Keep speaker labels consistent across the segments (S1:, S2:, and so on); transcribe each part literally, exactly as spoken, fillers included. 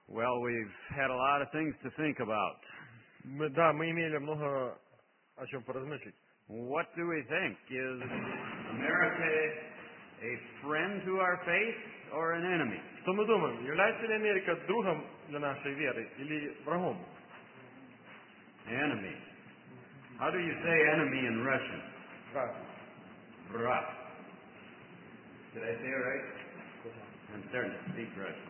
S1: Well, we've had a lot of things to think about.
S2: Мы, да, мы имели много о чем поразмыслить.
S1: What do we think? Is America a friend to our faith or an enemy?
S2: Что мы думаем? Является ли Америка другом для нашей веры или врагом?
S1: Enemy. How do you say enemy in Russian?
S2: Враг.
S1: Враг. Did I say it right? I'm starting to speak Russian.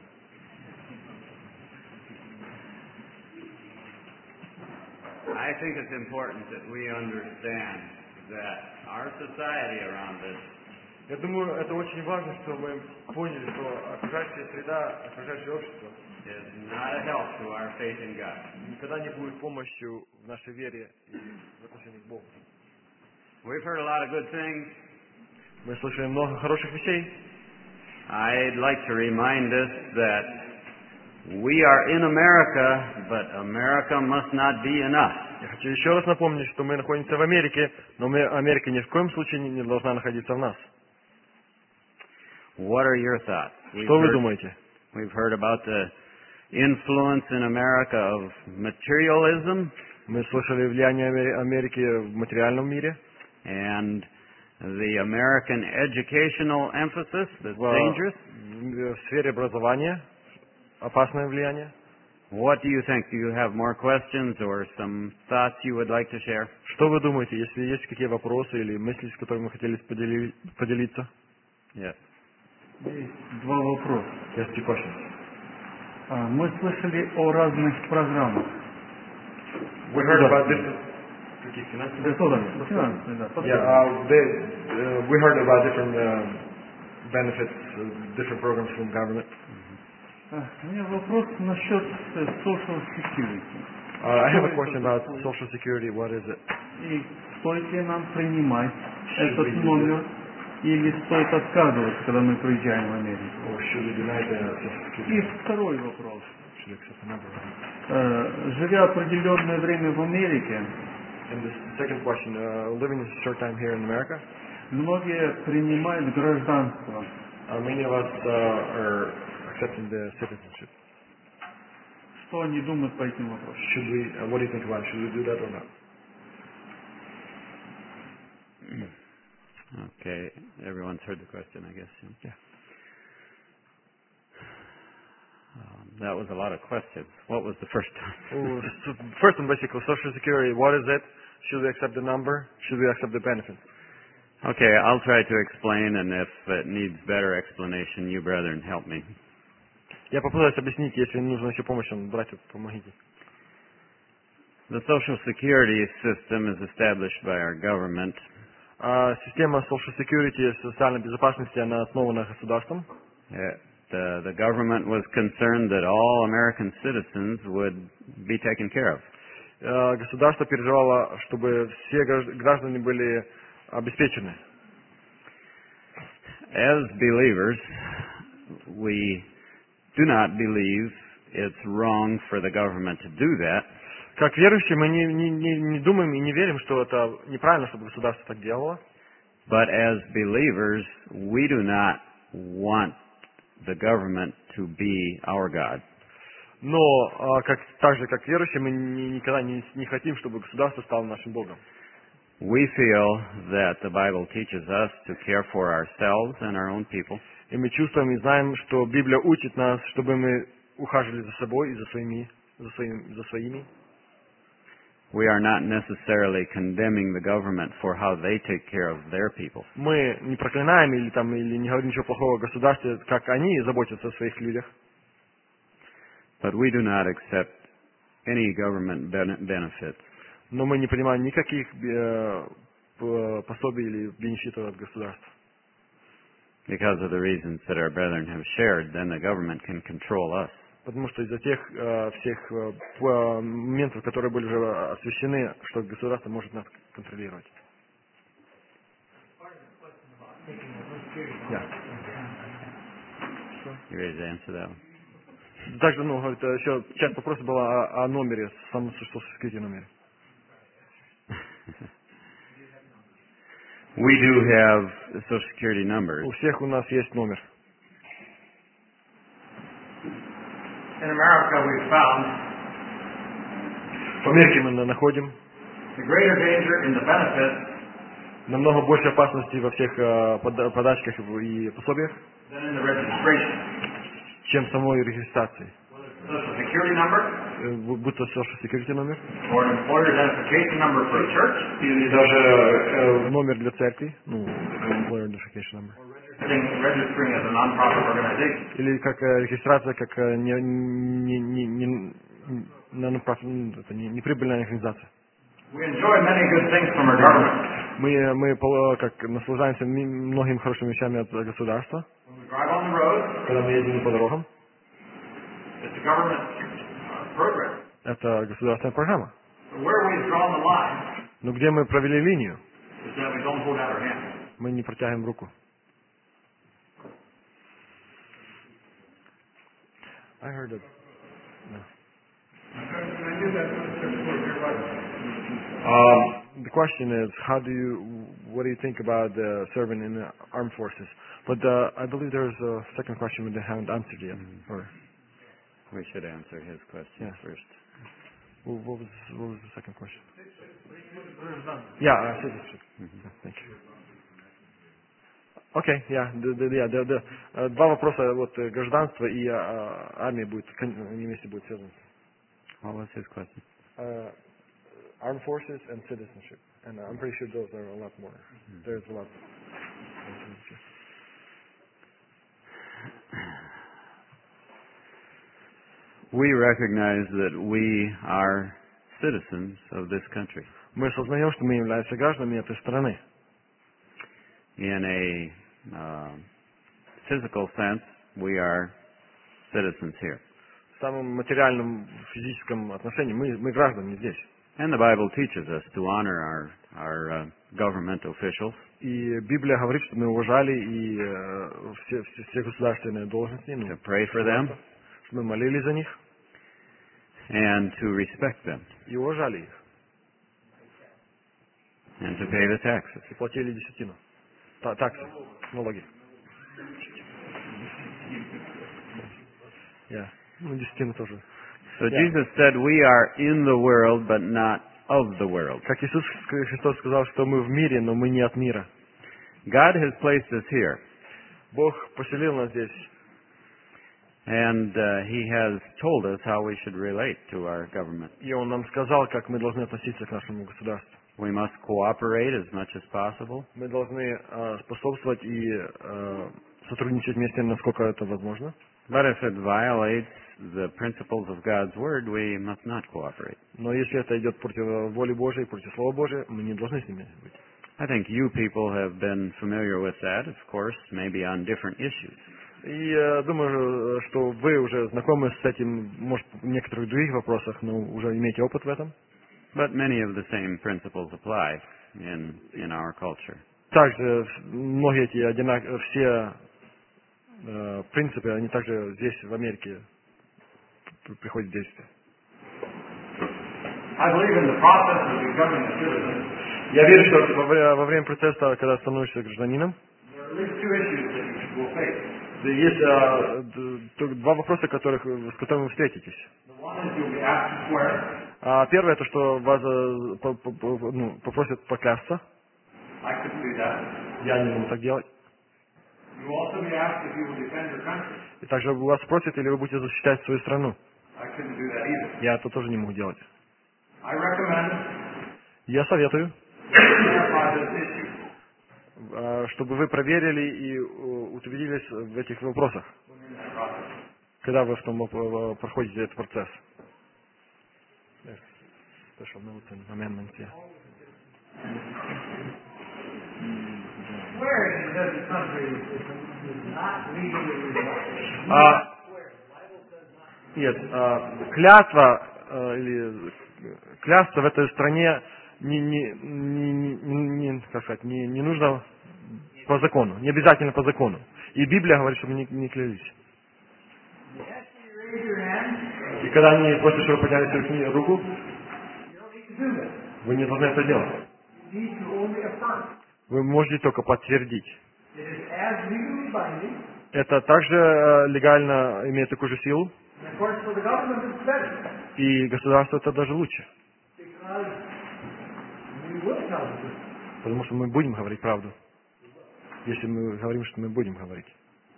S1: I think it's important that we understand that our society around us
S2: Я думаю, это очень важно, что мы поняли, что окружающая среда, окружающее общество
S1: is not a help to our faith in God.
S2: никогда не будет помощью в нашей вере и в отношении к Богу.
S1: We've heard a lot of good things.
S2: Мы слышали много хороших вещей.
S1: I'd like to remind us that we are in America, but America must not be in us.
S2: Я хочу еще раз напомнить, что мы находимся в Америке, но мы, Америка ни в коем случае не, не должна находиться в нас.
S1: What are your thoughts?
S2: Что вы думаете?
S1: We've heard about the influence in America of materialism.
S2: Мы слышали влияние Америки в материальном мире.
S1: And the American educational emphasis that's dangerous.
S2: В сфере образования опасное влияние.
S1: What do you think? Do you have more questions or some thoughts you would like to share?
S2: Что вы думаете, если есть какие вопросы или мысли, с которыми вы хотели подели- поделиться?
S1: Yes.
S3: Есть два вопроса.
S2: Yes, two questions.
S3: А, мы слышали о разных программах.
S2: We heard about different каких финансовых
S3: Государственных, финансовых, да.
S2: Yeah, uh, they, uh, we heard about different um, benefits, uh, different programs from government.
S3: А, у меня вопрос насчет э, social security.
S2: Uh, I have a question about social security. What is it?
S3: И стоит ли нам принимать
S2: Should
S3: этот
S2: we do
S3: номер, или стоит отказываться, когда мы приезжаем в Америку?
S2: Or should we deny the social
S3: И
S2: security?
S3: второй вопрос.
S2: Should we accept the number?
S3: Э, Живя определенное время в Америке,
S2: And the second question, uh, living a short time here in America,
S3: многие принимают гражданство.
S2: uh, many of us uh, are accepting the citizenship.
S3: Что они думают по этим вопросам?
S2: Should we? Uh, what do you think about it? Should we do that or not?
S1: Okay. Everyone's heard the question, I guess.
S2: Yeah.
S1: Um, that was a lot of questions. What was the first
S2: Oh,
S1: one?
S2: so first one, basically, social security. What is it? Should we accept the number? Should we accept the benefits?
S1: Okay, I'll try to explain, and if it needs better explanation, you brethren help me.
S2: Я попытаюсь объяснить, если нужна еще помощь, братья, помогите.
S1: The Social Security system is established by our government.
S2: А система social security, социальной безопасности, она основана государством.
S1: It, uh, the government was concerned that all American citizens would be taken care of.
S2: А, Государство переживало, чтобы все гражд- граждане были обеспечены.
S1: As believers, we do not believe it's wrong for the government to do that.
S2: Как верующие, мы не, не, не, не думаем и не верим, что это неправильно, чтобы государство так делало.
S1: But as believers, we do not want the government to be our God.
S2: Но а, как, так же, как верующие, мы ни- никогда не, не хотим, чтобы государство стало нашим Богом.
S1: We feel that the Bible teaches us to care for ourselves and our own people.
S2: И мы чувствуем и знаем, что Библия учит нас, чтобы мы ухаживали за собой и за своими, за своим, за своими.
S1: We are not necessarily condemning the government for how they take care of their people.
S2: Мы не проклинаем или, там, или не говорим ничего плохого о государстве, как они заботятся о своих людях.
S1: But we do not accept any government bene- benefits.
S2: Но мы не принимаем никаких э, п- пособий или бенефитов от государства.
S1: Because of the reasons that our brethren have shared, then the government can control us.
S2: Потому что из-за тех э, всех э, п- моментов, которые были уже освещены, что государство может нас контролировать. Yeah.
S1: You ready to answer that one?
S2: Также, ну, говорит, еще часть вопроса была о, о номере, самом social security номере.
S1: We do have Social Security numbers.
S2: У всех у нас есть номер.
S1: In America we've found
S2: В Америке мы на- находим
S1: the greater danger in the benefits
S2: намного больше опасностей во всех э, пода- подачках и пособиях,
S1: than in the registration.
S2: чем в самой регистрации.
S1: Social security number
S2: Э, бу- Будь то social security номер,
S1: or an employer identification number for a church,
S2: или даже э, номер для церкви, ну, employer identification number.
S1: registering registering as a non-profit organization.
S2: Или как э, регистрация, как э, не, не, не, не, non-profit, ну, это не, неприбыльная организация.
S1: We enjoy many good things from our government.
S2: Мы, мы пол- как наслаждаемся ми- многими хорошими вещами от государства,
S1: When we drive on the road,
S2: когда мы едем по дорогам.
S1: it's a government uh, program.
S2: Это государственная программа.
S1: But where we've drawn the line
S2: Но где мы провели линию,
S1: is that we don't hold out our hand.
S2: мы не протягиваем руку. I heard it. No. Um, the question is, how do you, what do you think about uh, serving in the armed forces? But uh, I believe there's a second question we haven't answered yet. Or,
S1: We should answer his question
S2: Yeah.
S1: first.
S2: wh- what was what was the second question? Yeah, uh, citizenship. Yeah, thank you. Окей, я, да, да, да, да, да. Э, Два вопроса, вот э, гражданство и э, армия будет, кон- они вместе будут связаны.
S1: What was his question?
S2: Uh, armed forces and citizenship, and I'm pretty sure those are a lot more. There's a lot.
S1: We recognize that we are citizens of this country.
S2: Мы осознаем, что мы являемся гражданами этой страны.
S1: In a uh, physical sense, we are citizens here.
S2: В самом материальном, физическом отношении мы, мы граждане здесь.
S1: And the Bible teaches us to honor our, our uh, government officials,
S2: И Библия говорит, что мы уважали и э, все, все, все государственные должности, ну,
S1: to pray for them,
S2: что мы молились за них
S1: and to respect them,
S2: и уважали их,
S1: and to pay the taxes.
S2: и платили десятину, та- таксы, налоги. Yeah. Ну, десятину тоже.
S1: So
S2: Yeah.
S1: Jesus said we are in the world, but not of the world.
S2: Как Иисус Христос сказал, что мы в мире, но мы не от мира.
S1: God has placed us here,
S2: Бог поселил нас здесь,
S1: and uh, He has told us how we should relate to our government.
S2: и Он нам сказал, как мы должны относиться к нашему государству.
S1: We must cooperate as much as possible,
S2: Мы должны э, способствовать и э, сотрудничать вместе, насколько это возможно.
S1: but if it violates the principles of God's Word, we must not cooperate.
S2: Но если это идет против воли Божией, против Слова Божия, мы не должны с ними быть.
S1: I think you people have been familiar with that, of course, maybe on different issues.
S2: И э, думаю, что вы уже знакомы с этим, может, в некоторых других вопросах, но уже имеете опыт в этом.
S1: But many of the same principles apply in, in our culture.
S2: Также многие эти одинак... все э, принципы, они также здесь, в Америке, п- приходят в действие.
S1: I believe in the process of becoming a citizen,
S2: Я верю, что во время, во время процесса, когда становишься гражданином,
S1: there are at least two issues that you will face.
S2: да, есть э, д- д- два вопроса, которых, вы- с которыми вы встретитесь.
S1: The one is you'll be asked to swear.
S2: А первое, это что вас э, по- по- по- ну, попросят поклясться.
S1: I couldn't do that.
S2: Я не могу так делать.
S1: You will also be asked if you will defend your country.
S2: И также вас спросят, или вы будете защищать свою страну.
S1: I couldn't do that either.
S2: Я это тоже не могу делать.
S1: I recommend
S2: Я советую,
S1: you clarify this issue
S2: э, чтобы вы проверили и э, утвердились в этих вопросах,
S1: when you're in that process.
S2: когда вы в том э, проходите этот процесс. There's special notes and amendments, yeah.
S4: Swearing in this country is not legally required.
S2: А, нет, а, клятва а, или клясться в этой стране не, не, не, не, не- не, как сказать, не, не нужно по закону, не обязательно по закону. И Библия говорит, чтобы не, не клялись.
S4: After you raise your hand,
S2: И когда они просят, чтобы вы подняли свою кни- руку,
S4: you don't need to do that.
S2: вы не должны это делать.
S4: You need to only affirm.
S2: Вы можете только подтвердить.
S4: It is as legally binding
S2: Это также э, легально имеет такую же силу,
S4: as of course, for the government it's better.
S2: И государство это даже лучше.
S4: Because we will tell the truth.
S2: Потому что мы будем говорить правду. Если мы говорим, что мы будем говорить.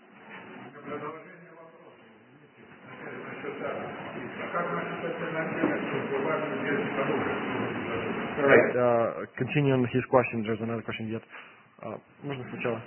S2: Right. Uh, continue on his question. There's another question yet. Uh, можно сначала?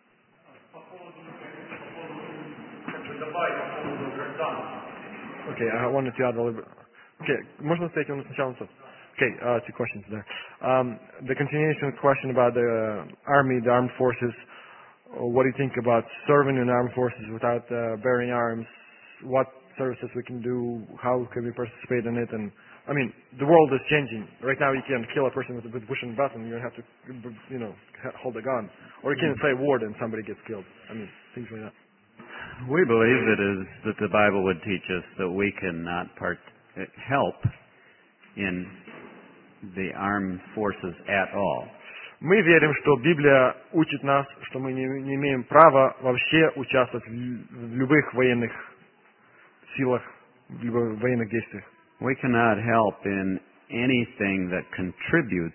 S2: Okay, I wanted to add a little bit. Okay, можно сказать он сначала? Okay, uh, two questions there. Um, the continuation question about the uh, army, the armed forces. Uh, what do you think about serving in armed forces without uh, bearing arms? What services we can do? How can we participate in it? And I mean, the world is changing. Right now, you can kill a person with, with pushing a button. You don't have to, you know, hold a gun, or you can play ward and somebody gets killed. I mean, things like that.
S1: We believe it is that the Bible would teach us that we cannot part, help in the armed forces at all.
S2: Мы верим, что Библия учит нас, что мы не, не имеем права вообще участвовать в, в любых военных силах, в любых военных действиях.
S1: We cannot help in anything that contributes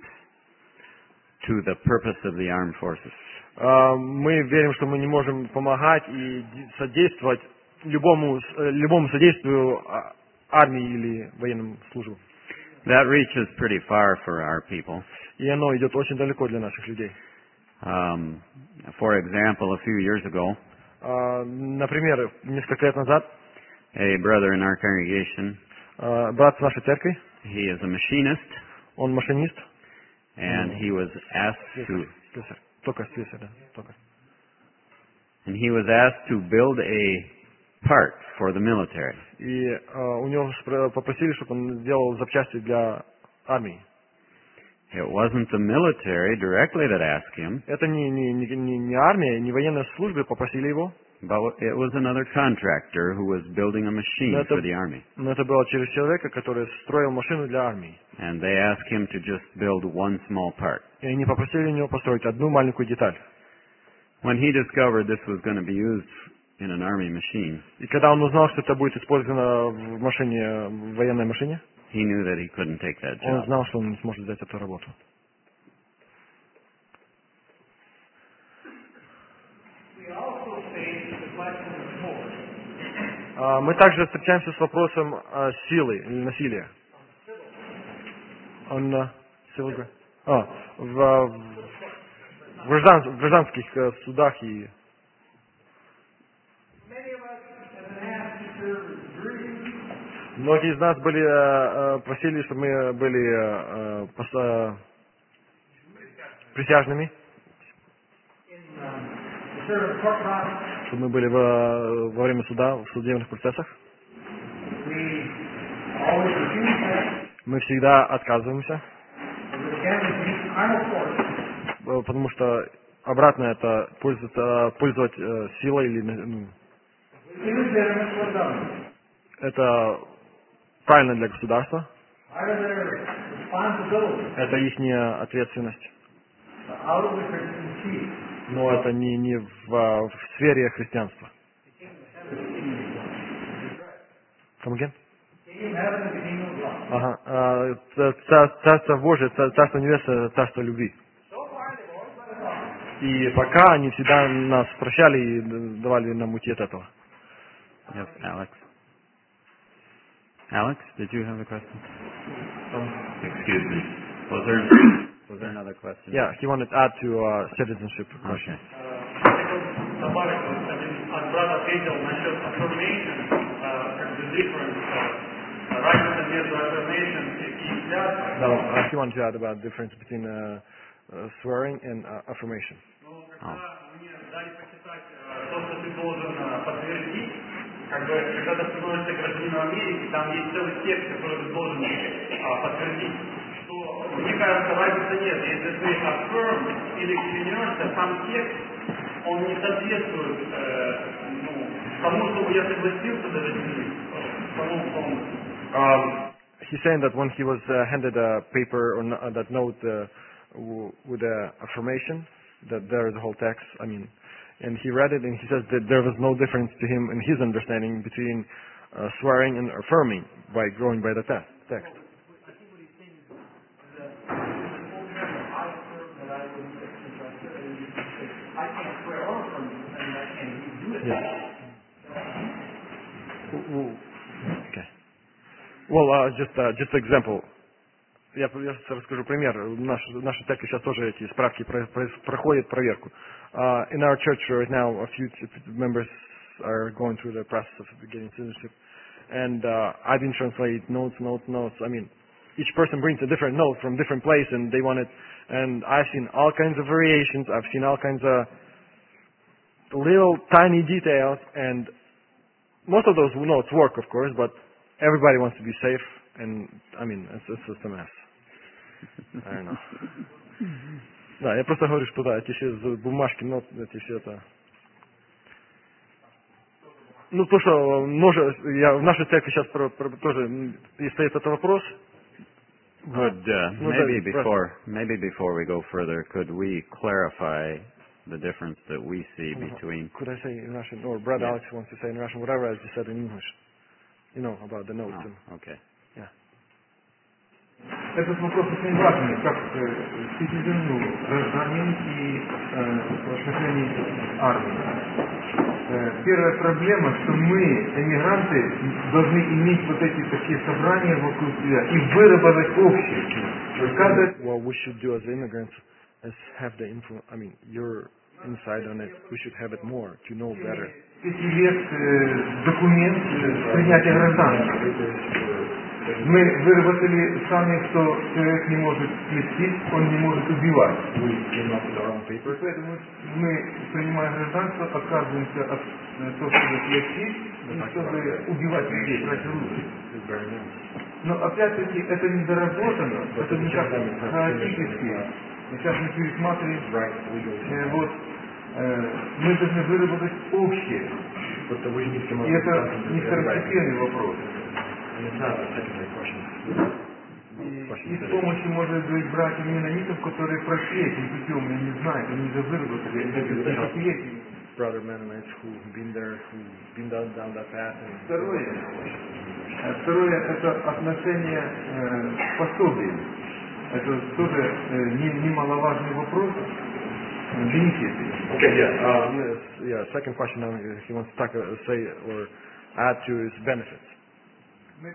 S1: to the purpose of the armed forces.
S2: Uh, мы верим, что мы не можем помогать и содействовать любому, любому содействию армии или военным службам.
S1: That reaches pretty far for our people.
S2: И оно идет очень далеко для наших людей.
S1: Um, for example, a few years ago,
S2: uh, например, несколько лет назад,
S1: a brother in our congregation,
S2: uh, брат в нашей церкви,
S1: he is a machinist,
S2: он машинист,
S1: and he was asked to,
S2: только слесарь, да, только.
S1: and he was asked to build a part for the military.
S2: И uh, у него попросили, чтобы он сделал запчасти для армии.
S1: It wasn't the military directly that asked him.
S2: Это не, не, не, не армия, не военные службы попросили его.
S1: But it was another contractor who was building a machine
S2: это,
S1: for the army.
S2: Но это было через человека, который строил машину для армии.
S1: And they asked him to just build one small part.
S2: И они попросили у него построить одну маленькую деталь.
S1: When he discovered this was going to be used in an army machine,
S2: и когда он узнал, что это будет использовано в машине, в военной машине,
S1: he knew that he couldn't take that
S2: он
S1: job.
S2: знал, что он не сможет взять эту работу. Мы также встречаемся с вопросом uh, силы или насилия. Он uh, а, в, в, граждан, в гражданских uh, судах и многие из нас были uh, просили, чтобы мы были uh, пос, uh, присяжными, чтобы мы были во, во время суда, в судебных процессах. Мы всегда отказываемся, потому что обратно это пользоваться, пользовать э, силой или ну, это правильно для государства. Это их ответственность. Но это не, не в, в сфере христианства. Come again? Ага. А, царство Божие, царство небесное, царство любви. И пока они всегда нас прощали и давали нам уйти от этого.
S1: Yes, Alex. Alex, did you have a question? Excuse me. Was there was there another question?
S2: Yeah, he wanted to add to uh, citizenship question.
S1: Okay.
S3: Добавить, от брата ответил насчет affirmation, как бы difference, разница между affirmation и клятвой.
S2: No, uh, he wanted to add about the difference between uh, uh, swearing and uh, affirmation.
S3: Ну, когда мне дали почитать то, что ты должен подтвердить, как бы, когда ты становишься гражданином Америки, там есть целый текст, который ты должен подтвердить. Что, мне кажется, разницы нет. Если ты affirm или клянешься, сам текст, он не соответствует э, ну, тому, чтобы я согласился даже с ним, самому полностью.
S2: Um, he's saying that when he was uh, handed a paper or no, uh, that note uh, w with the affirmation, that there is a whole text, I mean, and he read it and he says that there was no difference to him in his understanding between uh, swearing and affirming by going by the te- text.
S4: I think what he's saying is that the whole term that I affirm that I will be I can't swear or affirm you, I mean, I can't even do it.
S2: Yes. W- w- Okay. Well, uh, just uh, just example. Я, я расскажу пример. Наш, наша церковь сейчас тоже эти справки про, про, проходит проверку. Uh, in our church right now, a few t- members are going through the process of getting citizenship, and uh, I've been translating notes, notes, notes. I mean, each person brings a different note from different place, and they want it. And I've seen all kinds of variations. I've seen all kinds of little tiny details, and most of those notes work, of course, but everybody wants to be safe, and I mean, it's, it's just a mess. I don't know. Да, я просто говорю, что да, эти все бумажки, нот, эти все это. Ну, то, что може, я в нашей церкви сейчас про, про, тоже и стоит этот вопрос.
S1: Would uh,
S2: Ну,
S1: maybe
S2: да,
S1: before maybe before we go further, could we clarify the difference that we see between?
S2: Could I say in Russian, or Brother
S1: Yeah.
S2: Alex wants to say in Russian, whatever I just said in English. You know, about the notes.
S1: Oh,
S2: and-
S1: okay.
S5: Этот вопрос очень важный, как э, citizen, ну, гражданин и э, в отношении армии. Э, первая проблема, что мы, эмигранты, должны иметь вот эти такие собрания вокруг себя и выработать общее. Каждая
S2: What we should do as immigrants is have the info. I mean, your insight on it. We should have it more to know better.
S5: пяти лет э, документ э, принятия гражданства. Мы выработали сами, что человек не может мстить, он не может убивать.
S2: We came up with our own
S5: И
S2: paper.
S5: поэтому мы, принимая гражданство, отказываемся от э, того, чтобы платить и чтобы убивать людей, брать оружие.
S2: It's very nice.
S5: Но опять-таки это недоработано, это не так хаотически. Мы сейчас мы пересматриваем,
S2: Right, legally.
S5: э, вот, э, мы должны выработать общее.
S2: But we need to come up
S5: И
S2: with
S5: это
S2: something
S5: не
S2: that's everybody.
S5: второстепенный вопрос.
S2: And it's not a secondary question.
S5: И, и с помощью, может быть, братьев менонитов, которые прошли этим путем, и не знают, они уже выработали это десятилетиями.
S2: Brother Mennonites who've been there, who've been down, down that path. And
S5: Второе. Э, Второе – это отношение э, к пособиям. Это тоже э, не- немаловажный вопрос. Бенефиты.
S2: Okay, yeah. Uh, yes, yeah. Second question, uh, he wants to talk, uh, say or add to his benefits.
S5: Мы,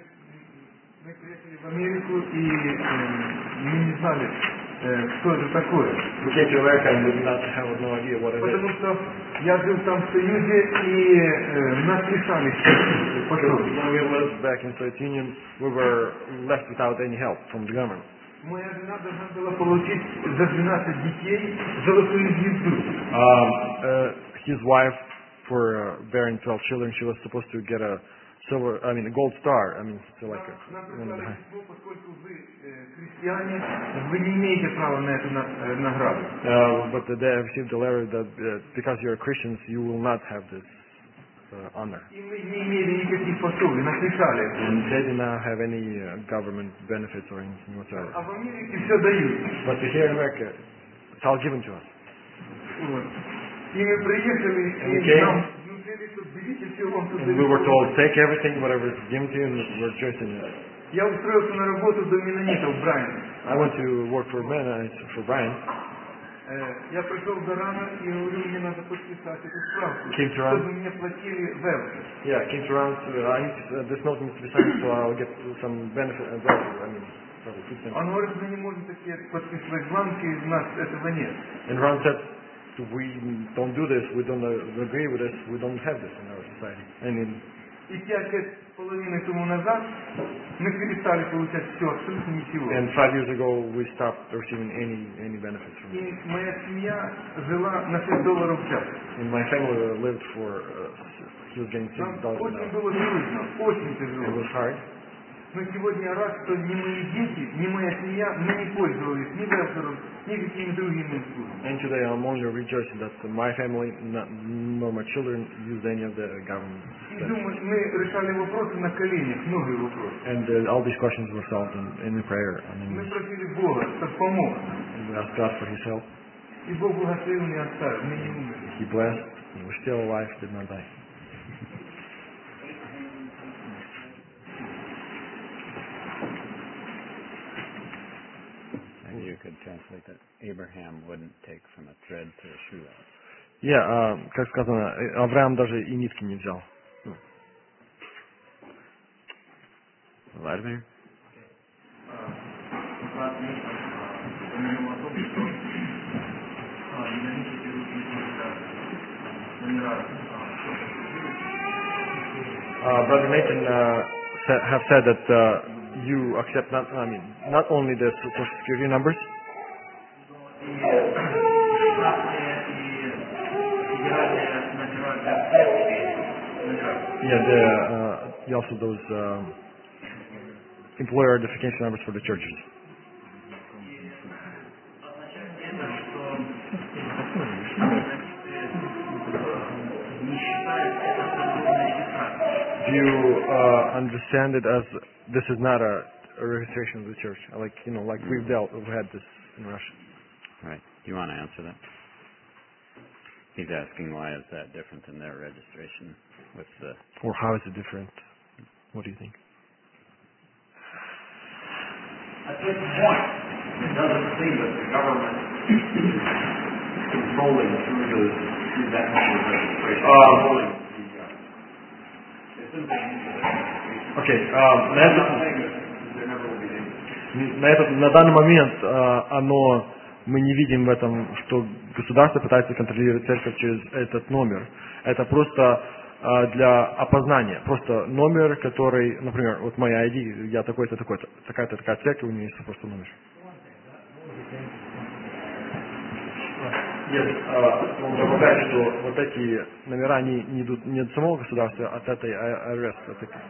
S5: мы приехали в Америку и э, мы не знали, э, что это такое.
S2: We came to America and we did not have no idea what it
S5: Потому
S2: is.
S5: что я жил там в Союзе и э, нас лишали пособий.
S2: When we lived back in Soviet Union, we were left without any help from the government.
S5: Моя жена должна была получить за двенадцать детей золотую звезду.
S2: Um, uh, his wife, for uh, bearing twelve children, she was supposed to get a silver, I mean, a gold star. I mean, so like a,
S5: Нам
S2: one of the
S5: прислали
S2: high.
S5: письмо, поскольку вы э, христиане, вы не имеете права на эту на- э, награду.
S2: Uh, but they received a letter that uh, because you're Christians, you will not have this uh, honor.
S5: И мы не имели никаких пособий, нас лишали.
S2: And they did not have any uh, government benefits or anything whatsoever.
S5: А в Америке все дают.
S2: But here in America, it's all given to us.
S5: Вот. И мы приехали, и
S2: Okay.
S5: нам внушили, что берите все вам тут
S2: And we were told, take everything, whatever is given to you, and we're rejoicing in it.
S5: Я устроился на работу до менонитов в Брайане.
S2: I went to work for Mennonites, for Brian.
S5: Э, Я пришел зарано и говорю, мне надо подписать эту справку,
S2: Keep your own.
S5: чтобы мне платили веб.
S2: Yeah, came to around, uh, I need to, uh, this note needs to be signed, so I'll get some benefit as well. I mean, probably food stamps.
S5: Он говорит, мы не можем такие подписывать бланки, у нас этого нет.
S2: And Ron said, we don't do this, we don't uh, agree with this, we don't have this in our society. And in,
S5: И пять лет с половиной тому назад мы перестали получать все, абсолютно ничего.
S2: and five years ago, we stopped receiving any any benefits from it.
S5: И моя семья жила на шесть долларов в час.
S2: And my family uh, lived for, uh, he was getting six
S5: Нам
S2: dollars an
S5: очень
S2: hour.
S5: было трудно, очень
S2: It
S5: тяжело.
S2: was hard.
S5: Но сегодня я рад, что ни мои дети, ни моя семья, мы не пользовались ни вебером, ни какими другими услугами.
S2: And today I'm only rejoicing that my family, not, nor my children, used any of the government.
S5: И
S2: benefits.
S5: думаю, мы решали вопросы на коленях, новые вопросы.
S2: And uh, all these questions were solved in, in prayer. I
S5: Мы
S2: mean,
S5: просили Бога, чтобы помог.
S2: we asked God for His help.
S5: И Бог благословил, не оставил, мы не умерли.
S2: He blessed. We're still alive, did not die.
S1: translate that? Abraham wouldn't take from a thread to a shoelace.
S2: Yeah, а, как сказано, э, Авраам даже и нитки не взял. Ну,
S1: Vladimir?
S4: Брат Миша упомянул о том, что а, динамики берут не только а, номера
S2: Uh, Brother Nathan uh, sa- have said that uh, you accept not, I mean, not only the Social Security numbers,
S4: и штатные, и федеральные номера для всех номера.
S2: yeah, the, uh, also those uh, employer identification numbers for the churches.
S4: Означает ли это, что не считают это торговной регистрацией?
S2: Do you uh, understand it as this is not a, a registration of the church? Like, you know, like we've dealt, we've had this in Russia.
S1: Right. Do you want to answer that? He's asking why is that different than their registration with the...
S2: Or how is it different? What do you think?
S4: At this point, it doesn't seem that the government is controlling through the through that kind of registration.
S2: Um,
S4: Controlling the, uh, it's in the registration.
S2: Окей, а, на,
S4: I'm not
S2: этот,
S4: saying that there never will be any.
S2: на, этот, на данный момент а, оно, мы не видим в этом, что государство пытается контролировать церковь через этот номер. Это просто а, для опознания. Просто номер, который, например, вот моя ай ди, я такой-то, такой-то, такая-то такая церковь, у нее есть просто номер. Нет, он добавляет, что вот эти номера они не идут не от самого государства, а от этой ай ар эс. От этой.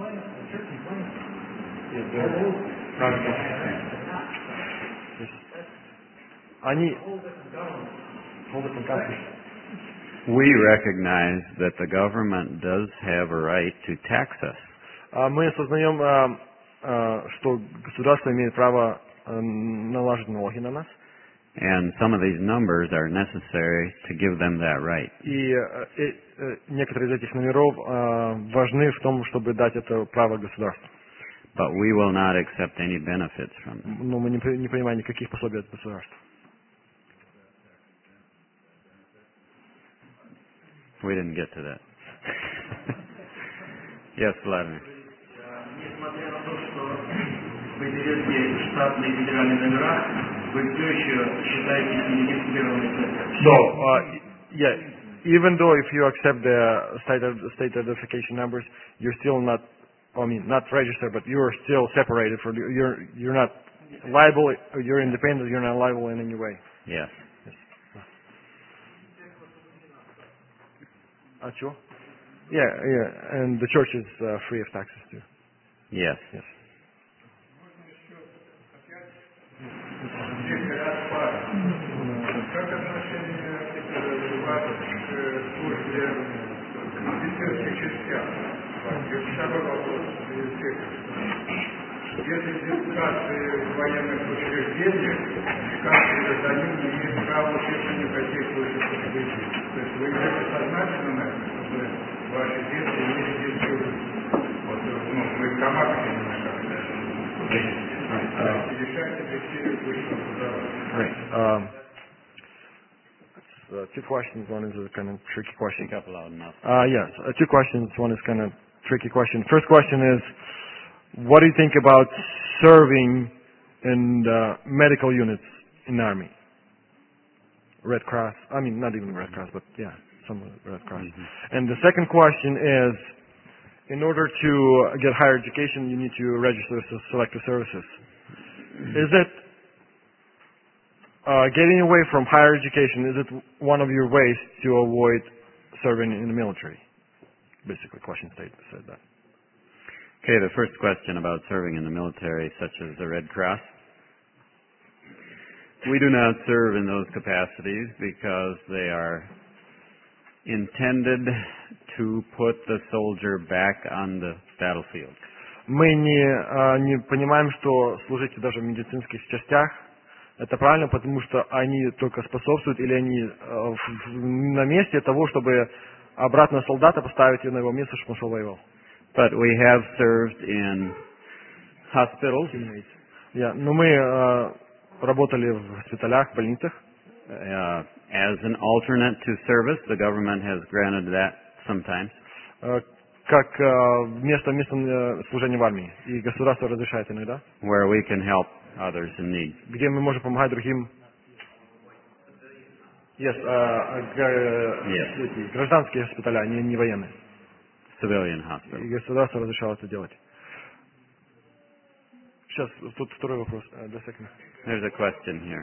S2: Они
S1: We recognize that the government does have a right to tax us.
S2: А мы осознаем, а, а, что государство имеет право а, наложить налоги на нас.
S1: And some of these numbers are necessary to give them that right.
S2: И э, э, некоторые из этих номеров э, важны в том, чтобы дать это право государству.
S1: But we will not accept any benefits from them.
S2: Но мы не, при- не принимаем никаких пособий от государства.
S1: We didn't get to that. Yes, Vladimir.
S4: Несмотря на то, что вы берете штатные федеральные номера, вы все еще считаете зарегистрированной церковью.
S2: So, uh, yeah, even though if you accept the state, state identification numbers, you're still not, I mean, not registered, but you're still separated from, you're, you're not liable, you're independent, you're not liable in any way.
S1: Yes.
S2: А чё? Yeah, yeah, and the church is uh, free of taxes too.
S1: Yes.
S2: Yes.
S5: Как отношение вас к службе в офицерских частях? Второй вопрос. Если депутаты военных учреждениях, каждый гражданин имеет право участия в каких случаях событий. То есть вы идете сознательно на это, чтобы ваши дети имели детскую, вот, ну, в военкоматах именно как-то. Решайте для всех высшего образования.
S2: Right. Um, uh, two questions. One is a kind of tricky question.
S1: Speak up loud enough.
S2: Uh, yes, uh, two questions. One is kind of tricky question. First question is, what do you think about serving in the medical units in the Army? Red Cross. I mean, not even Red Cross, but yeah, some of the Red Cross.
S1: Mm-hmm.
S2: And the second question is, in order to get higher education, you need to register as selective services. Is it uh, getting away from higher education? Is it one of your ways to avoid serving in the military? Basically, question state said that.
S1: Okay, the first question about serving in the military, such as the Red Cross. We do not serve in those capacities because they are intended to put the soldier back on the battlefield.
S2: Мы не, а, не понимаем, что служить даже в медицинских частях это правильно, потому что они только способствуют или они а, в- в- на месте того, чтобы обратно солдата поставить на его место, чтобы он шел воевал.
S1: But we have served in hospitals,
S2: Yeah, но мы а, работали в госпиталях, больницах.
S1: Uh, as an alternate to service, the government has granted that sometimes.
S2: Э, Как э, место, место э, служения в армии. И государство разрешает иногда.
S1: Where we can help others in need.
S2: Где мы можем помогать другим. Yes, э, э, г-
S1: Yes.
S2: эти гражданские госпиталя, не, не военные.
S1: Civilian hospital.
S2: И государство разрешало это делать. Сейчас, тут второй вопрос. Э, до секунды.
S1: There's a question here.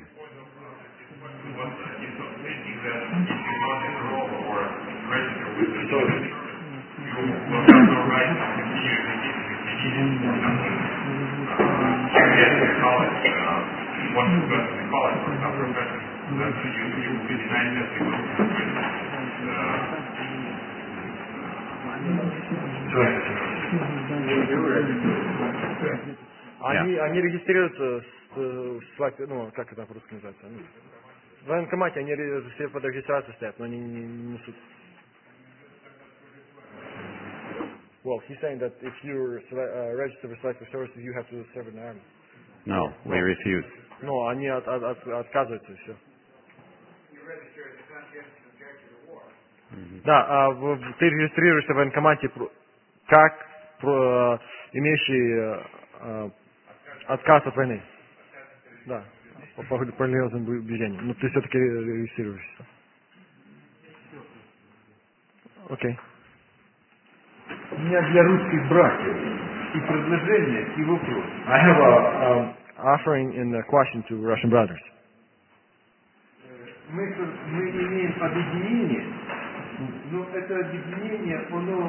S2: Они, они регистрируются с, э, с ва- ну, как это по-русски называется? Ну, в военкомате они ре- все под регистрацией стоят, но они не, не несут. Well, he's saying that if you're sele- uh, registered for selective services, you have to serve in the army.
S1: No, we refuse.
S2: Но они от, от- от- отказываются и все. Да, а в- в- ты регистрируешься в военкомате про- как про- имеющий э, э, отказ от войны. Да, по по полезным убеждениям. Но ты все-таки регистрируешься. Окей.
S5: У меня для русских братьев и предложение, и вопрос.
S2: I have a um, offering in the question to Russian brothers.
S5: Мы, со- мы имеем объединение, но это объединение, оно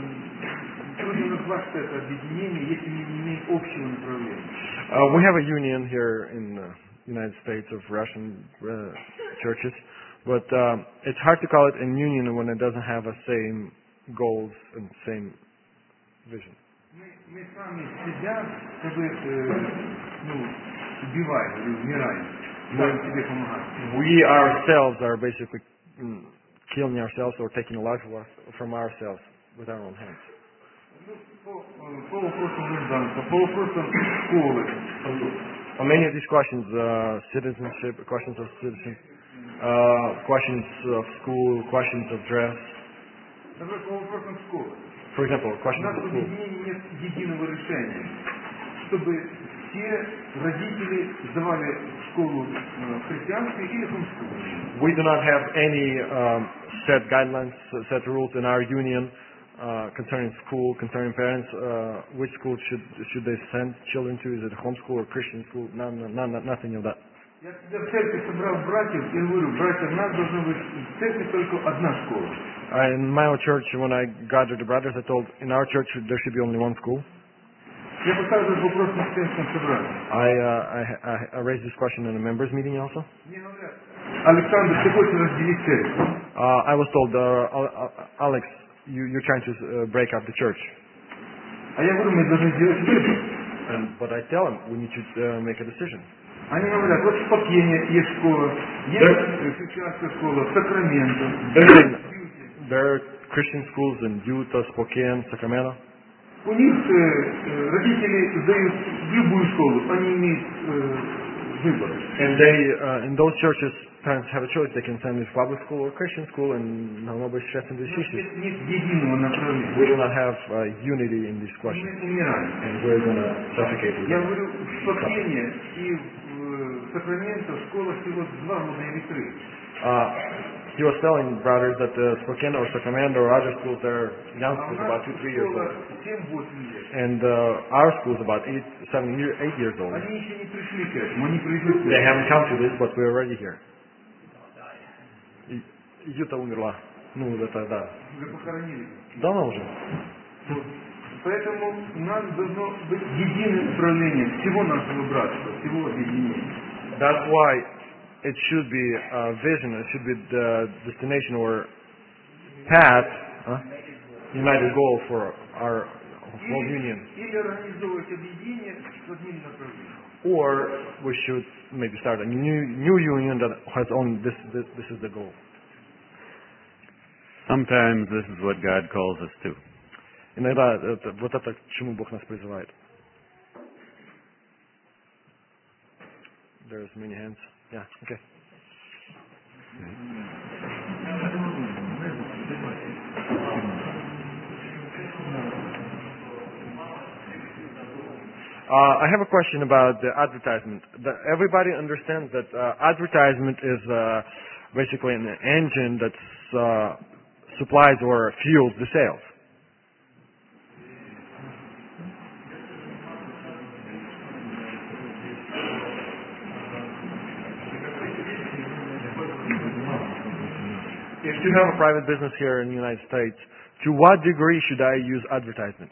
S5: эм, трудно назвать, что это объединение, если мы не имеем общего направления.
S2: Uh, we have a union here in the United States of Russian uh, churches, but um, it's hard to call it a union when it doesn't have the same goals and same vision.
S5: Мы, мы сами себя, как бы, э, ну, убиваем или умираем, сами себе помогать.
S2: We ourselves are basically mm, killing ourselves or taking a life of us from ourselves with our own hands.
S5: Ну, по, э, по вопросам гражданства, по вопросам школы,
S2: On many of these questions, uh, citizenship, questions of citizenship, uh, questions of school, questions of dress.
S5: например, по вопросам школы.
S2: For example,
S5: У
S2: questions
S5: нас
S2: of
S5: в
S2: school.
S5: объединении нет единого решения, чтобы все родители сдавали в школу э, христианскую или хомскую.
S2: We do not have any um, set guidelines, set rules in our union uh, concerning school, concerning parents. Uh, which school should should they send children to? Is it homeschool or Christian school? None, none, none, nothing of that.
S5: Я всегда в церкви собрал братьев и говорю, братья, у нас должна быть в церкви только одна школа.
S2: Uh, in my own church, when I gathered the brothers, I told in our church there should be only one school.
S5: Я поставил этот вопрос на членском собрании.
S2: I, uh, I, I, I raised this question in a members meeting also.
S5: Мне говорят, Александр, ты хочешь разделить церковь?
S2: Uh, I was told, uh, Al- Al- Alex, you, you're trying to uh, break up the church.
S5: А я говорю, мы должны сделать выбор.
S2: And, but I tell them, we need to uh, make a decision.
S5: Они говорят, вот в Спокене есть школа, есть э, христианская школа, в Сакраменто.
S2: There are Christian schools in Utah, Spokane, Sacramento.
S5: У них э, э, родители сдают в любую школу, они имеют э, выбор.
S2: And they, uh, in those churches, parents have a choice. They can send them to public school or Christian school, and nobody stressing these
S5: У нас
S2: issues.
S5: нет, нет единого направления.
S2: We do not have uh, unity in these
S5: Мы
S2: questions,
S5: умираем.
S2: and we're going to suffocate with
S5: Я
S2: it.
S5: говорю, в Спокене и в э, Сакраменто школа всего два года или три.
S2: Uh, he was telling brothers that uh, Spokane or Sacramento or other schools, they're young
S5: А у
S2: schools,
S5: нас
S2: about two, three years
S5: школа
S2: old.
S5: семь-восемь лет.
S2: And uh, our school is about eight, seven, year, eight years old.
S5: Они еще не пришли к этому, они придут к
S2: They
S5: этому.
S2: haven't come to this, but we're already here. И- Юта умерла. Ну, это да.
S5: Уже похоронили.
S2: Давно уже.
S5: Вот. Поэтому у нас должно быть единое управление всего нашего братства, всего объединения.
S2: That's why it should be a vision, it should be the destination or path, huh? united goal for our whole union.
S5: Или организовывать объединение с одним направлением.
S2: Or we should maybe start a new new union that has only this this, this is the goal.
S1: Sometimes this is what God calls us to.
S2: Иногда это, вот это к чему Бог нас призывает. there's many hands. Yeah, okay. Uh, I have a question about the advertisement. The, everybody understands that uh, advertisement is uh, basically an engine that uh, supplies or fuels the sales. If you have a private business here in the United States, to what degree should I use advertisement?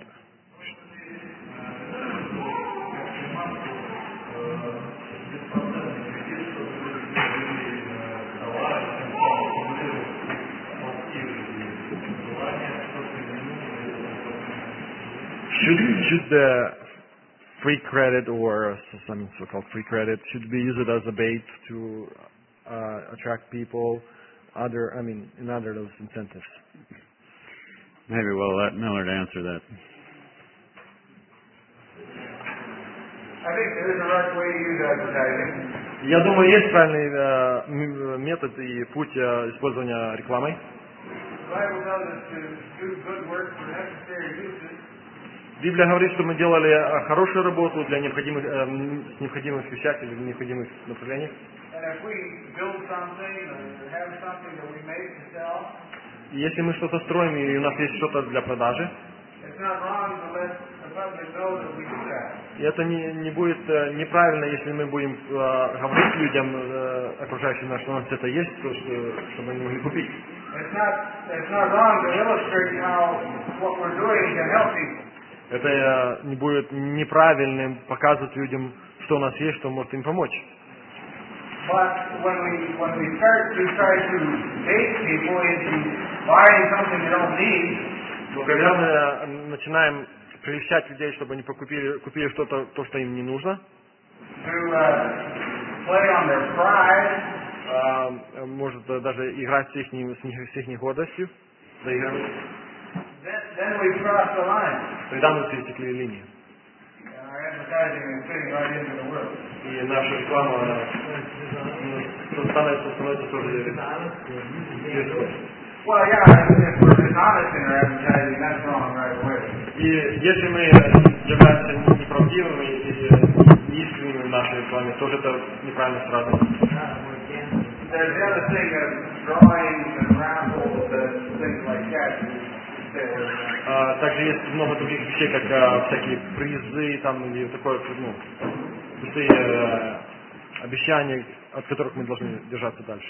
S2: Should, should the free credit or some so-called free credit should be used as a bait to uh, attract people? Other, I mean, in other those incentives.
S1: Maybe we'll let Millard answer that.
S5: I think there is a right way to use advertising.
S2: Я думаю, есть правильный э, м- метод и путь э, использования рекламой.
S5: The Bible tells us to do good work for necessary uses.
S2: Библия говорит, что мы делали э, хорошую работу для необходимых, э, м- с необходимых вещах или в необходимых направлениях.
S5: And if we build something or have something that we make to sell,
S2: И если мы что-то строим и у нас есть что-то для продажи,
S5: it's not wrong to let the public know that we do that.
S2: и это не, не будет э, неправильно, если мы будем э, говорить людям, э, окружающим нас, что у нас это есть, то, что, чтобы они могли купить.
S5: It's not, it's not wrong to illustrate how what we're doing can help people.
S2: Это э, не будет неправильным показывать людям, что у нас есть, что может им помочь.
S5: But when we when we start to try to bait people into buying something they don't need,
S2: Но когда мы э, начинаем прельщать людей, чтобы они покупили, купили что-то, то, что им не нужно,
S5: to uh, play on their pride,
S2: э, может э, даже играть с их, с их, с их гордостью, заигрывать,
S5: then, then we cross the line.
S2: тогда мы пересекли линию.
S5: And our advertising is fitting right into the world.
S2: И наша реклама э, становится, становится тоже происходит.
S5: Well, yeah, if we're dishonest in our advertising, that's wrong right away.
S2: И если мы являемся неправдивыми или неискренними в нашей рекламе, тоже это неправильно сразу.
S5: There's the other thing of drawings and raffles and things like that.
S2: А, также есть много других вещей, как а, всякие призы там или такое, ну, пустые э, обещания, от которых мы должны держаться дальше.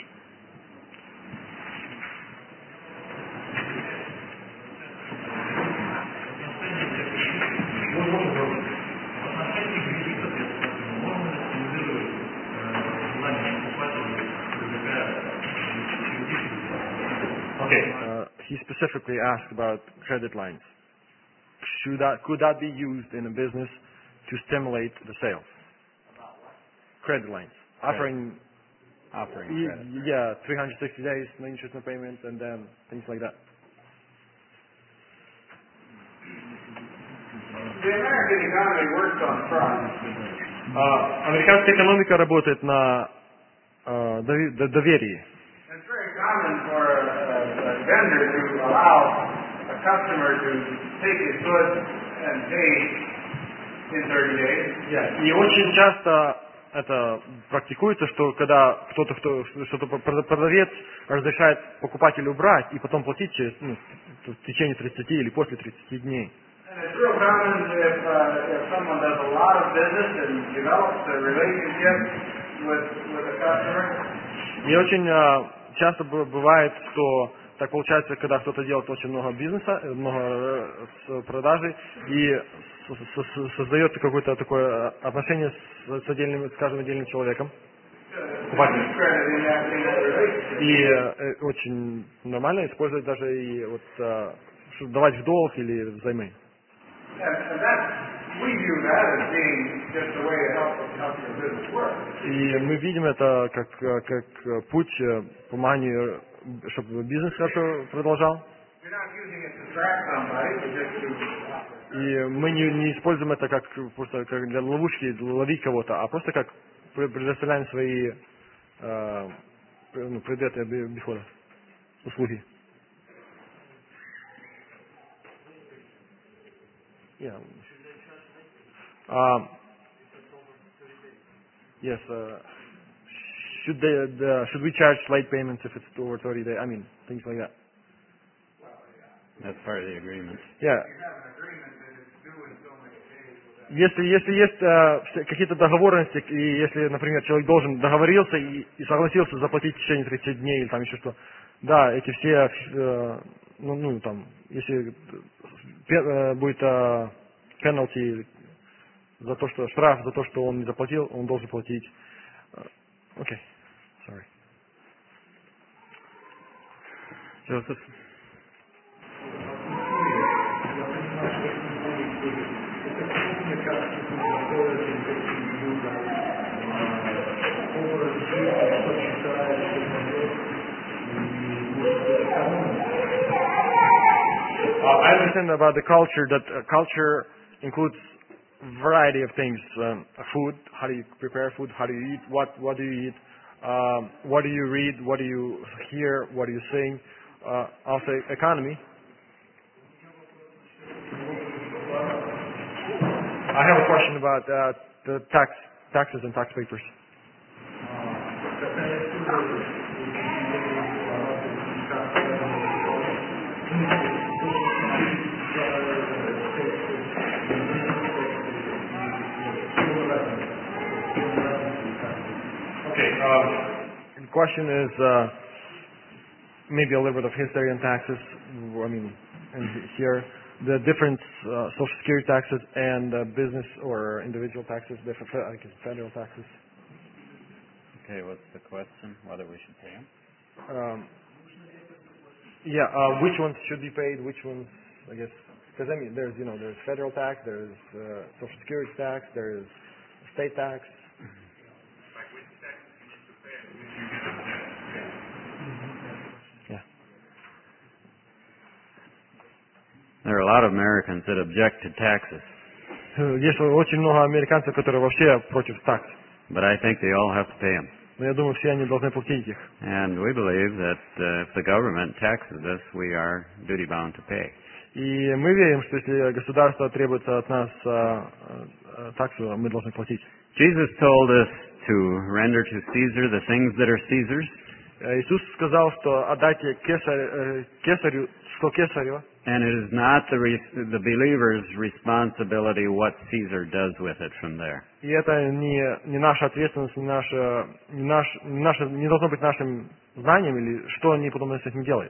S2: Okay. Uh, he specifically asked about credit lines. Should that, could that be used in a business to stimulate the sales? Credit lines. Offering,
S1: Offering
S2: y-
S1: credit.
S2: yeah, three hundred sixty days, no interest, no payment, and then things like that.
S5: The American economy works on trust.
S2: А, американская экономика работает на а, дови- д- доверии.
S5: It's very common for a, a, a vendor to allow a customer to take his goods and pay in thirty days.
S2: И очень часто это практикуется, что когда кто-то, кто, что-то продавец разрешает покупателю брать и потом платить через, ну, в течение тридцати или после тридцати дней.
S5: And it's real common if, uh, if someone does a lot of business and develops a relationship with, with a customer.
S2: И очень а, часто б- бывает, что так получается, когда кто-то делает очень много бизнеса, э, много э, с продажей, и с- с- создается какое-то такое отношение с, с отдельным, с каждым отдельным человеком. Покупателем.
S5: Credit in that, in that relationship.
S2: И э, очень нормально использовать даже и вот а, что- давать в долг или взаймы.
S5: And, and that, we view that as being just a way to help, help your business work.
S2: И мы видим это как, э, как э, путь э, помоганию, чтобы бизнес хорошо продолжал.
S5: You're not using it to track somebody, but just to
S2: И мы не, не используем это как просто как для ловушки, ловить кого-то, а просто как пре- предоставляем свои э, пре- ну, предметы обе- обихода, услуги. Yeah. Um, yes. Uh, should they, the, should we charge late payments if it's over thirty days? I mean, things like that.
S1: That's part of the agreement.
S2: Yeah. Если, если есть э, все- какие-то договоренности, и если, например, человек должен договорился и, и согласился заплатить в течение тридцати дней или там еще что, да, эти все, э, ну, ну, там, если пе- э, будет э, penalty за то, что штраф за то, что он не заплатил, он должен платить. Окей, okay. Sorry.
S1: Joseph?
S2: I understand about the culture that uh, culture includes variety of things. Um, food, how do you prepare food? How do you eat? What what do you eat? Um, what do you read? What do you hear? What do you sing? Uh, also economy. I have a question about uh, the tax taxes and tax papers.
S3: Okay, um,
S2: The question is uh, maybe a little bit of history on taxes. I mean, and here the different uh, social security taxes and uh, business or individual taxes, the fe- I guess federal taxes.
S1: Okay, what's the question? Whether we should pay them?
S2: Um, yeah, uh, which ones should be paid? Which ones, I guess, because I mean, there's you know there's federal tax, there's uh, social security tax, there's state tax. Yeah.
S1: There are a lot of Americans that object to taxes,
S2: Есть очень много американцев, которые вообще против такс.
S1: but I think they all have to pay them.
S2: Но я думаю, все они должны платить их.
S1: And we believe that uh, if the government taxes us, we are duty bound to pay.
S2: И мы верим, что если государство требует от нас а, а, таксу, мы должны платить.
S1: Jesus told us to render to Caesar the things that are Caesar's,
S2: Иисус сказал, что отдайте кесарь, э, кесарю, что кесарю,
S1: and it is not the, re- the believer's responsibility what Caesar does with it from there.
S2: и это не, не наша ответственность, не наше, не, наш, не, наше, не должно быть нашим знанием, или что они потом с этим делают.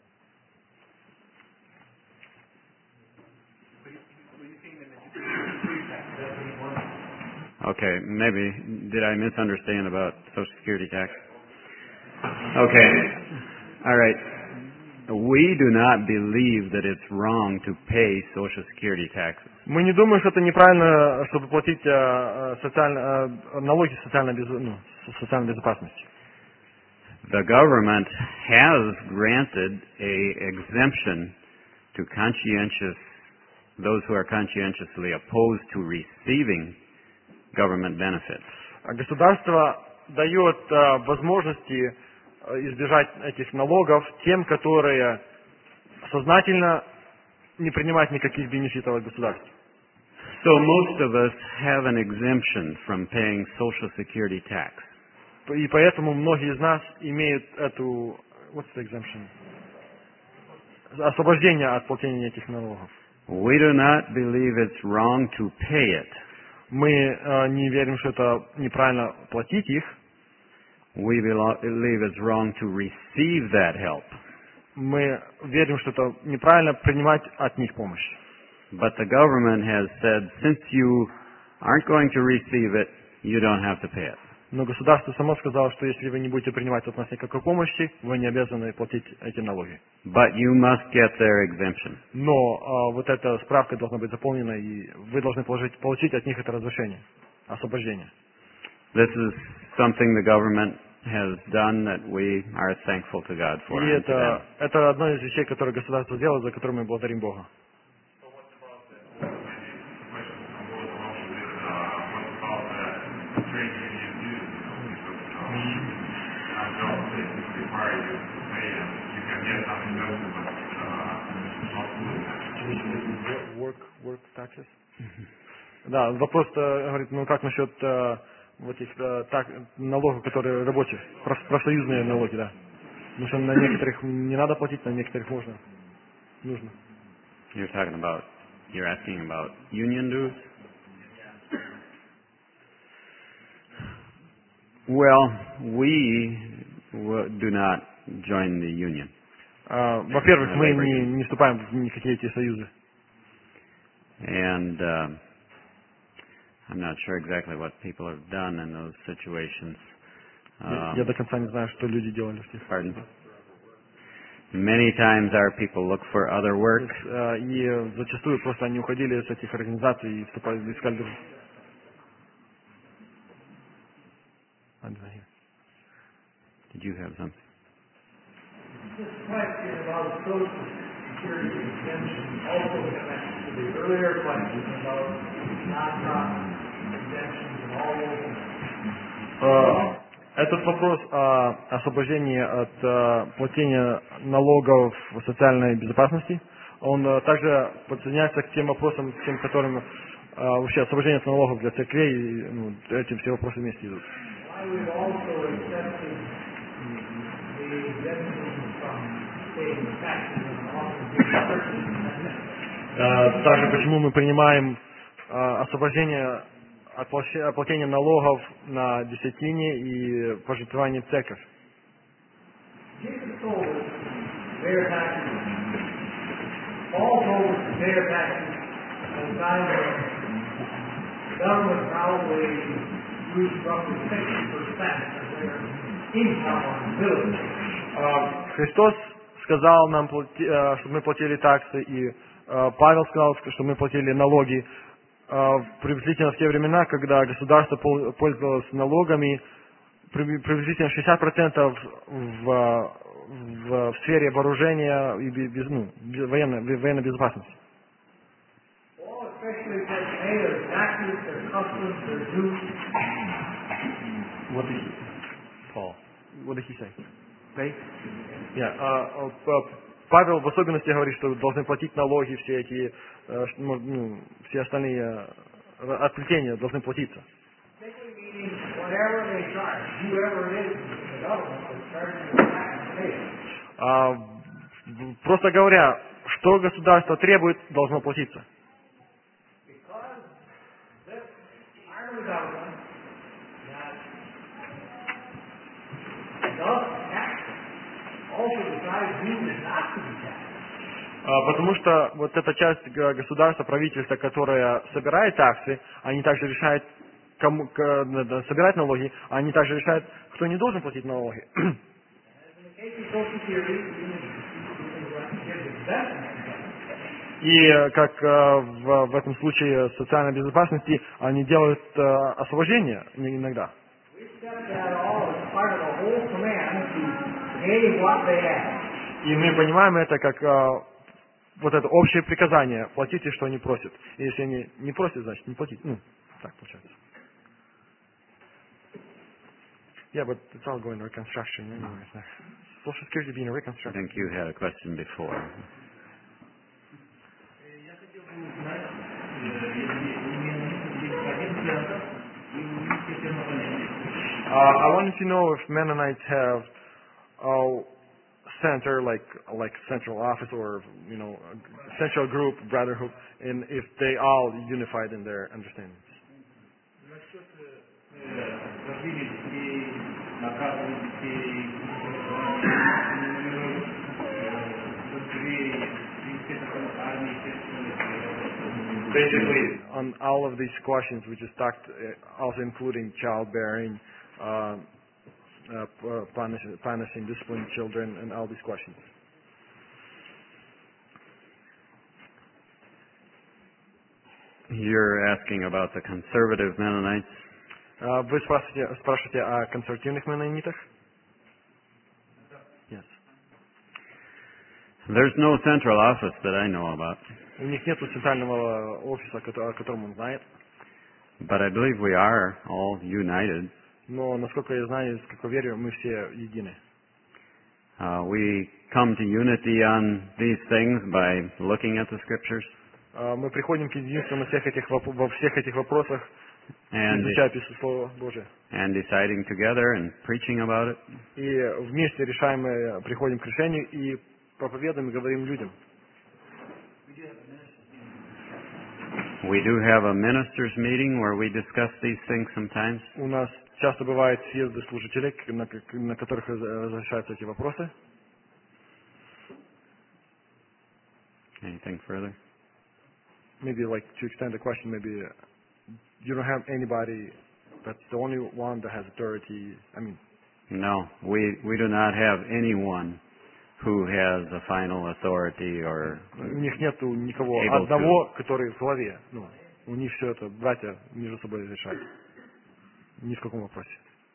S1: Okay, maybe, did I misunderstand about Social Security tax? Okay, all right. We do not believe that it's wrong to pay Social Security taxes.
S2: Мы не думаем, что это неправильно, чтобы платить э, э, социально, э, налоги социальной, без, ну, с- социальной безопасности.
S1: The government has granted a exemption to conscientious, those who are conscientiously opposed to receiving government benefits.
S2: А Государство дает э, возможности э, избежать этих налогов тем, которые сознательно не принимают никаких бенефитов от государства.
S1: So most of us have an exemption from paying Social Security tax.
S2: И поэтому многие из нас имеют эту what's the exemption? Освобождение от платения этих налогов.
S1: We do not believe it's wrong to pay it.
S2: Мы э, не верим, что это неправильно платить их.
S1: We belo- believe it's wrong to receive that help.
S2: Мы верим, что это неправильно принимать от них помощь.
S1: But the government has said, since you aren't going to receive it, you don't have to pay it.
S2: Но государство само сказало, что если вы не будете принимать от нас никакой помощи, вы не обязаны платить эти налоги.
S1: But you must get their exemption.
S2: Но а, вот эта справка должна быть заполнена, и вы должны положить, получить от них это разрешение, освобождение.
S1: This is something the government has done that we are thankful to God for.
S2: И
S1: and to them.
S2: это, это одно из вещей, которые государство делает, за которые мы благодарим Бога.
S3: so what's about the, uh, what's about the trade union
S2: Work, work taxes. Да, вопрос э, говорит, ну как насчет э, вот этих э, так, налогов, которые рабочих, проф- профсоюзные налоги, да. Потому что на некоторых не надо платить, на некоторых можно, нужно.
S1: You're talking about, you're asking about union dues? Well, we w- do not join the union.
S2: А, во-первых, мы
S1: Labor
S2: не,
S1: union.
S2: не вступаем в никакие эти союзы.
S1: And uh, I'm not sure exactly what people have done in those situations.
S2: Я,
S1: Um,
S2: я до конца не знаю, что люди делали в тех.
S1: Pardon? Many times our people look for other
S2: То
S1: work.
S2: есть, э, и зачастую просто они уходили с этих организаций и вступали, искали других. I don't hear.
S1: Did you have something?
S4: This question about social security exemption also connects to the earlier question about nonprofit exemptions and all those things.
S2: Э, Этот вопрос о освобождении от э, платения налогов в социальной безопасности, он э, также подсоединяется к тем вопросам, к тем, которым э, вообще освобождение от налогов для церквей, и, ну, эти все вопросы вместе идут.
S4: Why we've also accepted the exemption from paying taxes and often being purchased.
S2: Э, Также почему мы принимаем э, освобождение от плащ- от платения налогов на десятине и пожертвование в церковь.
S4: Jesus told us to pay our taxes. Paul told us to pay our taxes at a time when the government probably used roughly sixty percent of their income on bills.
S2: А, Христос сказал нам, плати- э, чтобы мы платили таксы, и э, Павел сказал, что мы платили налоги. Э, Приблизительно в те времена, когда государство пол- пользовалось налогами, при- приблизительно шестьдесят процентов в, в, в сфере вооружения и бе- без- ну, бе- военной, бе- военной безопасности.
S4: Paul especially said pay their taxes, their customs, their dues.
S2: What did he, Paul, what did he say? Pay? Yeah, а, а, п- Павел в особенности говорит, что должны платить налоги, все эти, э, ш- ну, ну, все остальные э, отвлечения должны платиться.
S4: Simply meaning whatever they charge, whoever it is in the government is charging the tax and pay it.
S2: А, в- просто говоря, что государство требует, должно платиться.
S4: Because this part of the government that does tax also decides who is not to be taxed.
S2: А, Потому что вот эта часть г- государства, правительства, которая собирает таксы, они также решают, кому к- надо собирать налоги, а они также решают, кто не должен платить налоги.
S4: In the case of Social Security, you can give exemptions to them.
S2: И э, как э, в, в этом случае социальной безопасности они делают э, освобождение не- иногда.
S4: We accept that all as part of the whole command to pay what they ask.
S2: И мы понимаем это как э, вот это общее приказание, платите, что они просят. И если они не просят, значит не платите. Ну, так получается. Yeah, but it's all going to reconstruction anyway. Social Security being a
S1: I
S2: reconstruction.
S1: think you had a question before.
S6: Я хотел бы узнать, э, если у Менонитов есть один центр, и у них есть термополитики.
S2: Uh, I wanted to know if Mennonites have a center, like like central office or you know a central group, brotherhood, and if they all unified in their understandings.
S6: Насчет э, рождения детей, наказывания детей, номеров, дочерей, естественно, армии, естественно.
S2: Basically, on all of these questions, we just talked, uh, also including childbearing, uh, uh, p- uh, punishing, punishing, disciplining children, and all these questions.
S1: You're asking about the conservative Mennonites?
S2: Uh, Вы спрашиваете, спрашиваете о консервативных меннонитах? Yes.
S1: There's no central office that I know about,
S2: У них нет центрального офиса, кото- о котором он знает,
S1: but I believe we are all united.
S2: но, насколько я знаю, насколько верю, мы все едины.
S1: Uh, we come to unity on these things by looking at the scriptures
S2: А, Мы приходим к единству на всех этих, воп- во всех этих вопросах,
S1: and
S2: изучая Писание Слово Божие.
S1: and deciding together and preaching about it.
S2: И вместе решаем, мы приходим к решению и проповедуем и говорим людям.
S1: We do have a ministers meeting where we discuss these things sometimes.
S2: У нас часто бывают съезды служителей, на, ко- на которых раз- разрешаются эти вопросы.
S1: Anything further?
S2: Maybe like to extend the question, maybe uh, you don't have anybody that's the only one that has authority. I mean,
S1: No, we, we do not have anyone who has a final authority or
S2: у них нету никого
S1: Able to.
S2: одного, который в главе. Ну, у них все это братья между собой решают. Ни в каком вопросе.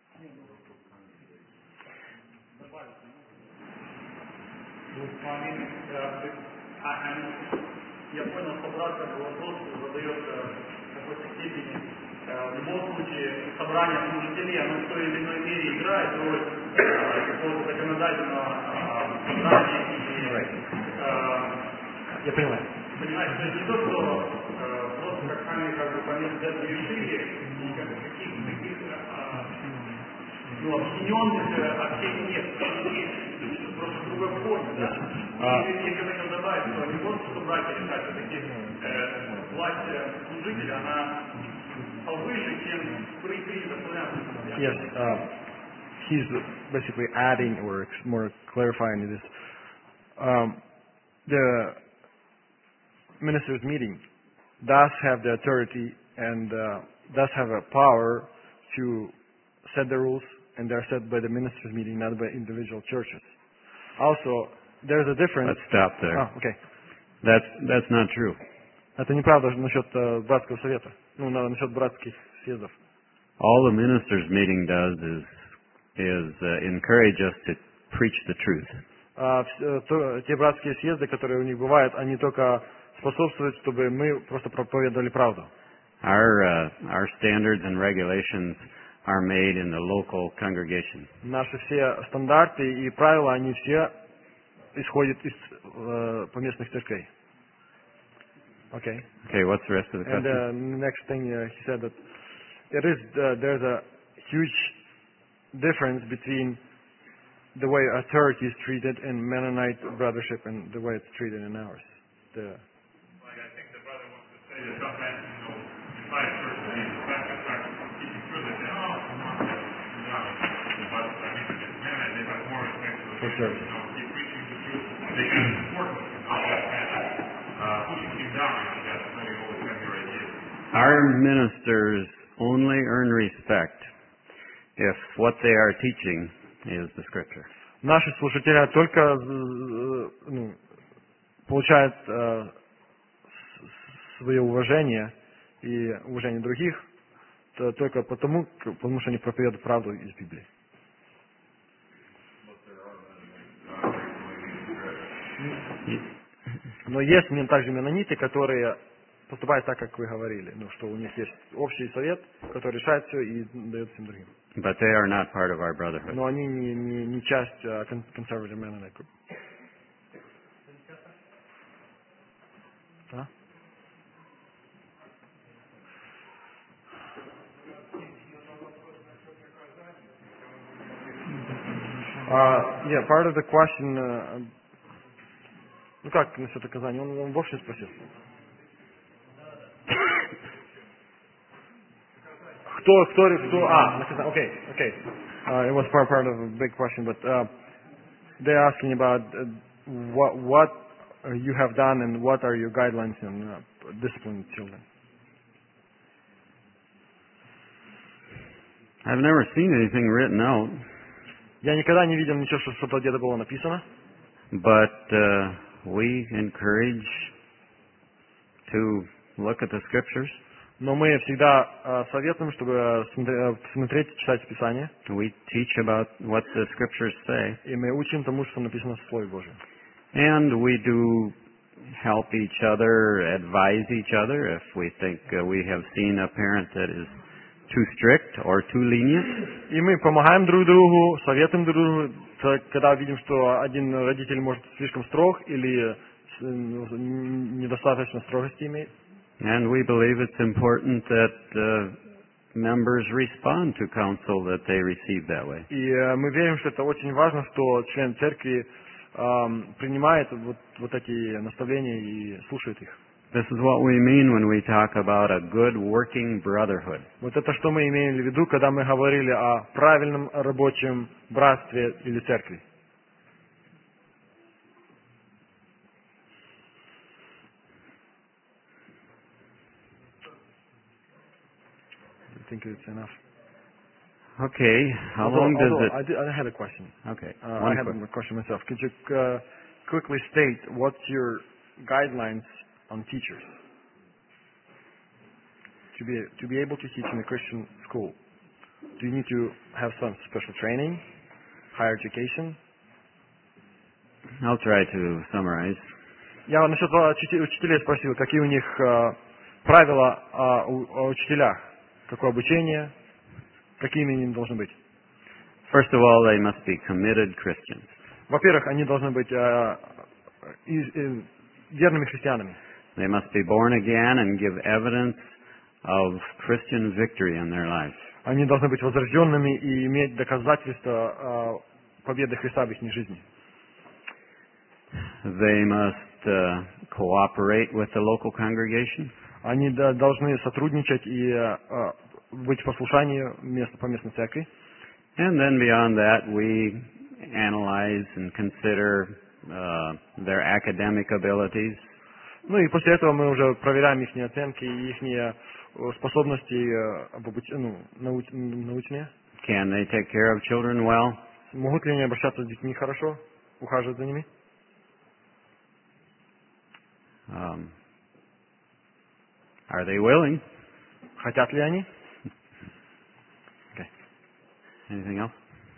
S3: Вот с вами, э, а, они- я понял, что брат как бы вопрос задается в какой-то степени. Э, В любом случае, собрание служителей, оно в той или иной мере играет роль э, какого-то законодательного э, собрания и э,
S2: Я понимаю.
S3: понимаете, то есть не то, что э, просто как сами как бы по месту взяли решили, и как бы каких таких э, ну, объединенных э, общений нет. Это просто другой форме, да?
S2: А.
S3: И я хотел добавить, что не просто, что братья решают, все-таки э, власть э, служителя, она повыше, чем при принципе славянства.
S2: Yes, uh, he's basically adding or ex- more clarifying this. Um, the ministers' meeting does have the authority and uh, does have a power to set the rules, and they're set by the ministers' meeting, not by individual churches. Also, there's a difference.
S1: let's stop there.
S2: Ah, okay.
S1: That's, that's not true.
S2: Это неправда насчет э, братского совета. Ну, на- насчет братских съездов.
S1: All the ministers meeting does is, is uh, encourage us to preach the truth.
S2: А, вс- э, то- те братские съезды, которые у них бывают, они только способствуют, чтобы мы просто проповедовали правду.
S1: Our, uh, our standards and regulations are made in the local congregation.
S2: Наши все стандарты и правила, они все исходят из э, поместных церквей. Okay.
S1: Okay, what's the rest of the
S2: And
S1: question?
S2: uh, next thing uh, he said that it is uh, there's a huge difference between the way authority is treated in Mennonite brothership and the way it's treated in ours. The,
S7: Like I think the brother wants to say that sometimes, you know, in my church, they start to start teaching through, they say, oh, come on, you know, but I mean, man, they have more respect for the
S2: For
S7: church,
S2: sure.
S7: you know, keep preaching the truth. They can support us, not that kind of, uh, pushing him down, I think that's really always been your idea.
S1: Our ministers only earn respect if what they are teaching is the scripture.
S2: наши служители только э, ну, получают э, свое уважение и уважение других то только потому, к- потому что они проповедуют правду из Библии. Но есть мен- также менониты, которые поступают так, как вы говорили, ну, что у них есть общий совет, который решает все и дает всем другим.
S1: But they are not part of our brotherhood.
S2: Но они не, не, не часть uh, conservative Mennonite group. А? Uh, yeah, part of the question, uh, ну как насчет наказания? Он, он в общем спросил. Кто, кто, кто, а, наказание, okay, okay. Uh, it was part, part of a big question, but uh, they're asking about uh, what, what uh, you have done and what are your guidelines in uh, disciplining children.
S1: I've never seen anything written out,
S2: Я никогда не видел ничего, что- что-то где-то было написано,
S1: but uh, we encourage to look at the scriptures.
S2: но мы всегда э, советуем, чтобы э, смотре- э, смотреть, читать Писание,
S1: We teach about what the scriptures say,
S2: и мы учим тому, что написано в Слове Божьем.
S1: and we do help each other, advise each other if we think uh, we have seen a parent that is too strict or too lenient.
S2: И мы помогаем друг другу, советуем друг другу, т- когда видим, что один родитель может слишком строг или с- ну, недостаточно строгости имеет.
S1: And we believe it's important that uh, members respond to counsel that they receive that way.
S2: И э, мы верим, что это очень важно, что член церкви эм, принимает вот, вот эти наставления и слушает их.
S1: This is what we mean when we talk about a good working brotherhood.
S2: Вот это что мы имеем в виду, когда мы говорили о правильном рабочем братстве или церкви. I think it's enough.
S1: Okay, how
S2: Although-
S1: long does
S2: although
S1: it...
S2: I, did, I had a question.
S1: Okay,
S2: Uh,
S1: one
S2: I had
S1: quick-
S2: a question myself. Could you uh, quickly state what's your guidelines on teachers to be to be able to teach in a Christian school? Do you need to have some special training, higher education?
S1: I'll try to summarize.
S2: Я насчет uh, учите- учителей спросил, какие у них uh, правила uh, у- о учителях, какое обучение, какими они должны быть.
S1: First of all, they must be committed Christians.
S2: Во-первых, они должны быть uh, из- э, верными христианами.
S1: They must be born again and give evidence of Christian victory in their life.
S2: Они должны быть возрожденными и иметь доказательства э, победы Христа в их жизни.
S1: They must uh, cooperate with the local congregation.
S2: Они да- должны сотрудничать и э, э, быть в послушании мест- по местной церкви.
S1: And then beyond that, we analyze and consider uh, their academic abilities.
S2: Ну и после этого мы уже проверяем их оценки и их способности э, об обуч- ну, нау- научные.
S1: Can they take care of children well?
S2: Могут ли они обращаться с детьми хорошо, ухаживать за ними?
S1: Um, are they willing?
S2: Хотят ли они?
S1: Anything else?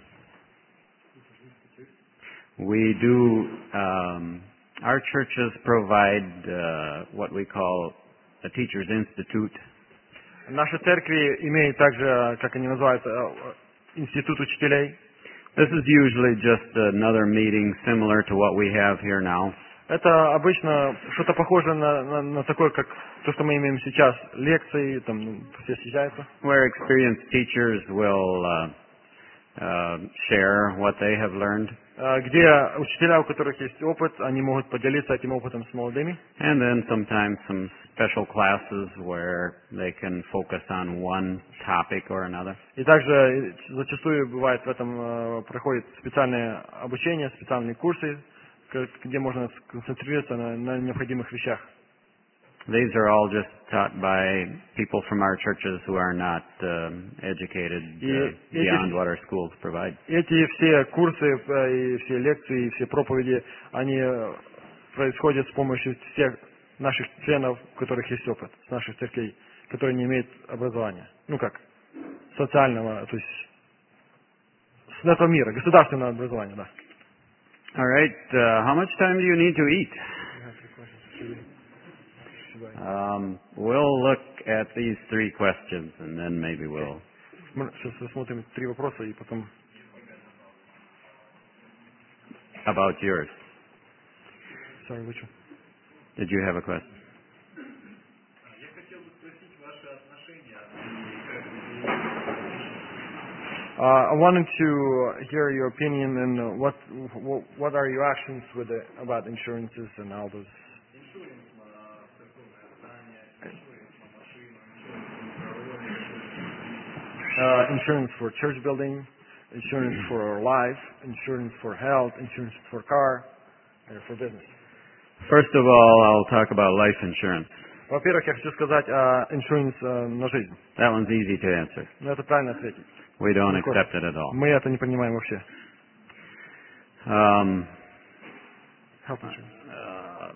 S1: We do, um, our churches provide uh, what we call a Teacher's Institute.
S2: Наши церкви имеют также, как они называются, э, институт учителей.
S1: This is usually just another meeting similar to what we have here now.
S2: Это обычно что-то похоже на, на, на такое, как то, что мы имеем сейчас. Лекции, там ну, все съезжаются.
S1: Where experienced teachers will uh, uh, share what they have learned.
S2: Э, Где учителя, у которых есть опыт, они могут поделиться этим опытом с молодыми.
S1: And then sometimes some special classes where they can focus on one topic or another.
S2: И также зачастую бывает в этом э, проходит специальное обучение, специальные курсы, к- где можно сконцентрироваться на, на необходимых вещах.
S1: These are all just taught by people from our churches who are not um, educated uh,
S2: И эти
S1: beyond
S2: вс-
S1: what our schools provide.
S2: Эти все курсы, э, и все лекции, и все проповеди, они э, происходят с помощью всех наших членов, у которых есть опыт, с наших церквей, которые не имеют образования. Ну как, социального, то есть с этого мира, государственного образования, да.
S1: All right. Uh, how much time do you need to eat? Um, we'll look at these three questions and then maybe we'll.
S2: Мы сейчас рассмотрим три вопроса и потом...
S1: About yours.
S2: Sorry, which one?
S1: Did you have a question?
S6: Я хотел бы спросить ваши отношения
S2: Uh, I wanted to hear your opinion and uh, what, what what are your actions with the, about insurances and all those.
S6: иншуринс на церковное здание, иншуринс на машину, иншуринс на
S2: Uh, insurance for church building, insurance for life, insurance for health, insurance for car, and for business.
S1: First of all, I'll talk about life insurance.
S2: Во-первых, я хочу сказать о insurance э, на жизнь.
S1: That one's easy to answer.
S2: Но это правильно ответить.
S1: We don't
S2: Of course.
S1: accept it at all.
S2: Мы это не понимаем вообще.
S1: Um,
S2: Health insurance.
S1: uh,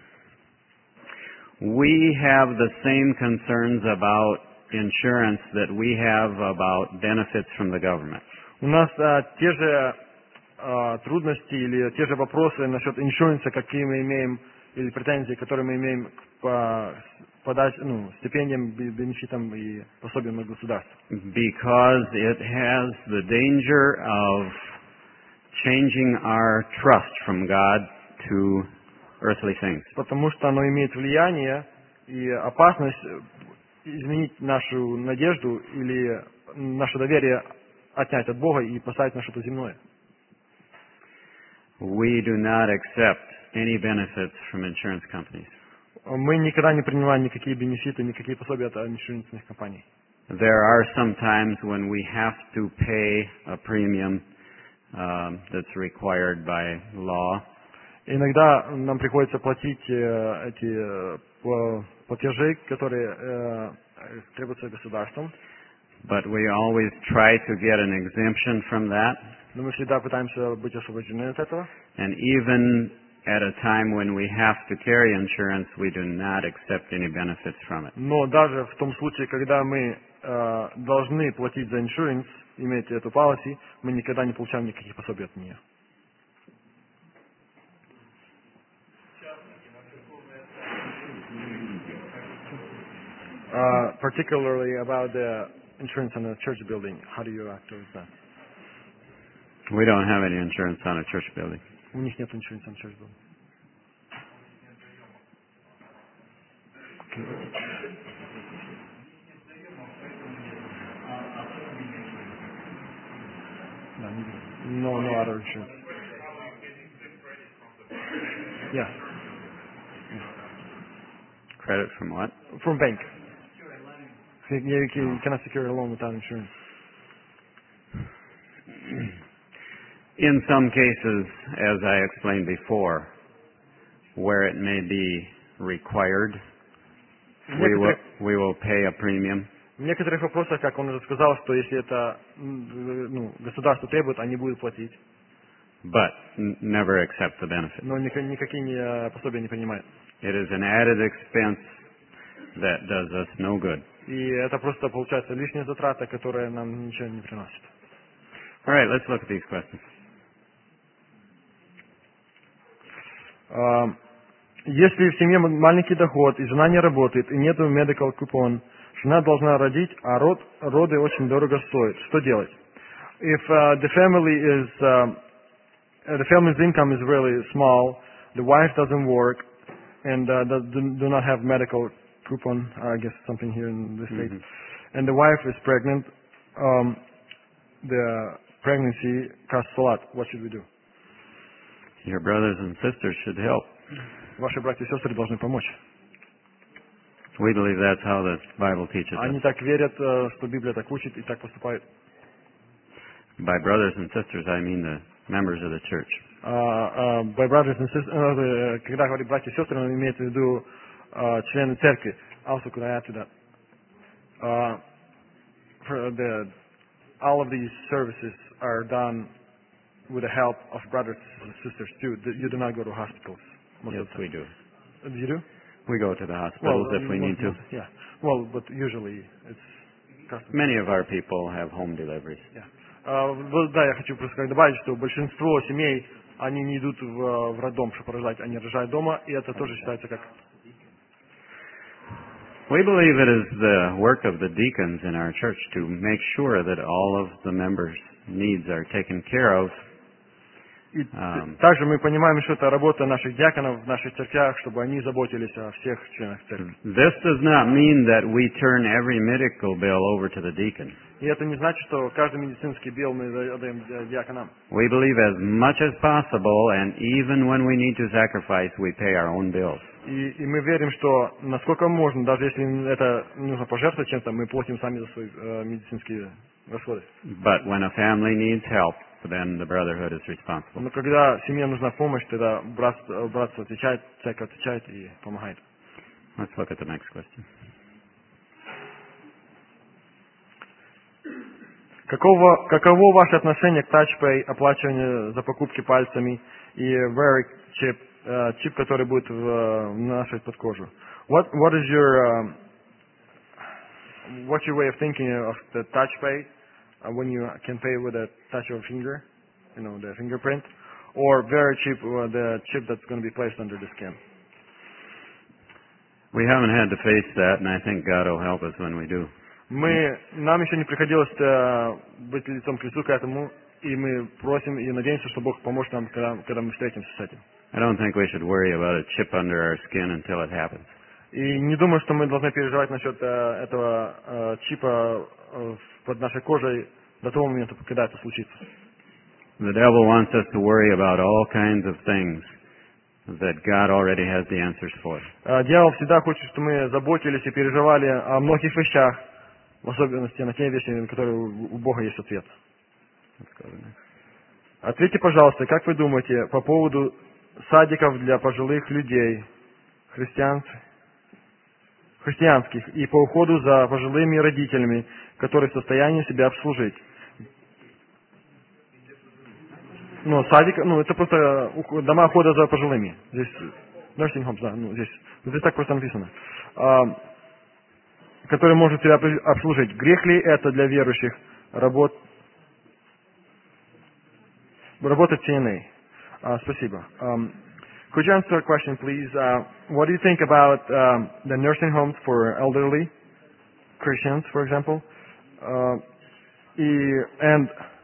S1: we have the same concerns about insurance that we have about benefits from the government.
S2: У нас э, те же э, трудности или те же вопросы насчет иншуранса, какие мы имеем, или претензии, которые мы имеем к- по, по подач, ну, стипендиям, бе- бенефитам и пособиям от государства.
S1: Because it has the danger of changing our trust from God to earthly things.
S2: Потому что оно имеет влияние и опасность э, изменить нашу надежду или наше доверие отнять от Бога и поставить на что-то земное.
S1: We do not accept any benefits from insurance companies.
S2: Мы никогда не принимаем никакие бенефиты, никакие пособия от иншурансных компаний.
S1: There are some times when we have to pay a premium um, that's required by law.
S2: Иногда нам приходится платить э, эти э, пла- платежи, которые э, требуются государством,
S1: But we always try to get an exemption from that.
S2: но мы всегда пытаемся быть освобождены от этого.
S1: And even at a time when we have to carry insurance, we do not accept any benefits from it.
S2: Но даже в том случае, когда мы э, должны платить за иншуранс, иметь эту policy, мы никогда не получаем никаких пособий от нее. Uh, particularly about the insurance on a church building, how do you act towards that?
S1: We don't have any insurance on a church building.
S2: У них нет insurance on church building. Да, не- No, no other insurance. Yeah,
S1: Credit from what?
S2: from bank. You, you can- you cannot secure a loan without insurance.
S1: In some cases, as I explained before, where it may be required, we will, we will pay a premium.
S2: В некоторых вопросах, как он уже сказал, что если это м, ну, государство требует, они будут платить,
S1: But n- never accept the benefit.
S2: но ника- никакие не, э, пособия не принимают.
S1: It is an added expense that does us no good.
S2: И это просто получается лишняя затрата, которая нам ничего не приносит.
S1: All right, let's look at these questions.
S2: А, Если в семье маленький доход, и жена не работает, и нету medical coupon, жена должна родить, а род, роды очень дорого стоят. Что делать? If uh, the family is, uh, the family's income is really small, the wife doesn't work, and uh, does, do, do not have medical coupon, I guess something here in the States,
S1: Mhm.
S2: and the wife is pregnant, um, the pregnancy costs a lot. What should we do?
S1: Your brothers and sisters should help.
S2: Ваши братья и сестры должны помочь.
S1: We believe that's how the Bible teaches us.
S2: Они так верят, э, что Библия так учит и так поступает.
S1: By brothers and sisters, I mean the members of the church.
S2: А, а, by brothers and sisters, э, когда говорит братья и сестры, он имеет в виду э, члены церкви. Also, could I add to that? Uh, for the, all of these services are done with the help of brothers and sisters too. You do not go to hospitals. Most
S1: Yes,
S2: of the time.
S1: we do.
S2: You do?
S1: We go to the hospitals if we need to.
S2: Yeah. Well, but usually it's custom.
S1: Many of our people have home deliveries.
S2: Yeah. А, вот, да, я хочу просто сказать, добавить, что большинство семей, они не идут в, в роддом, чтобы рожать, они рожают дома, и это тоже считается как...
S1: We believe it is the work of the deacons in our church to make sure that all of the members' needs are taken care of.
S2: И
S1: Ам.
S2: также мы понимаем, что это работа наших диаконов в наших церквях, чтобы они заботились о всех членах церкви.
S1: This does not mean that we turn every medical bill over to the deacons.
S2: И это не значит, что каждый медицинский билл мы даем ди- диаконам.
S1: We believe as much as possible, and even when we need to sacrifice, we pay our own bills.
S2: И, и мы верим, что насколько можно, даже если это нужно пожертвовать чем-то, мы платим сами за свои э, медицинские расходы.
S1: But when a family needs help, then the brotherhood is responsible.
S2: Но когда семье нужна помощь, тогда братство, братство отвечает, церковь отвечает и помогает.
S1: Let's look at the next question.
S2: Каково, каково ваше отношение к TouchPay, оплачиванию за покупки пальцами и Very Chip, э, чип, который будет в, в нашей подкожу? What, what is your, um, what's your way of thinking of the TouchPay uh, when you can pay with a touch of a finger, you know, the fingerprint, or Very Chip, uh, the chip that's going to be placed under the skin?
S1: We haven't had to face that, and I think God will help us when we do.
S2: Мы, нам еще не приходилось э, быть лицом к лицу к этому, и мы просим и надеемся, что Бог поможет нам, когда, когда мы встретимся с этим.
S1: I don't think we should worry about a chip under our skin until it happens.
S2: И не думаю, что мы должны переживать насчет э, этого э, чипа э, под нашей кожей до того момента, когда это случится.
S1: The devil wants us to worry about all kinds of things that God already has the answers for.
S2: Э, Дьявол всегда хочет, чтобы мы заботились и переживали о многих вещах, в особенности на те вещи, на которые у у Бога есть ответ. Ответьте, пожалуйста, как вы думаете по поводу садиков для пожилых людей, христиан, христианских, и по уходу за пожилыми родителями, которые в состоянии себя обслужить? Ну, садик, ну, это просто ух- дома ухода за пожилыми. Здесь nursing homes, да, ну, здесь, здесь так просто написано. А, который может себя при- обслужить. Грех ли это для верующих работ... работать в си эн эй? А, спасибо. Um, could you answer a question, please? Uh, what do you think about um, the nursing homes for elderly Christians, for example? Uh, и, and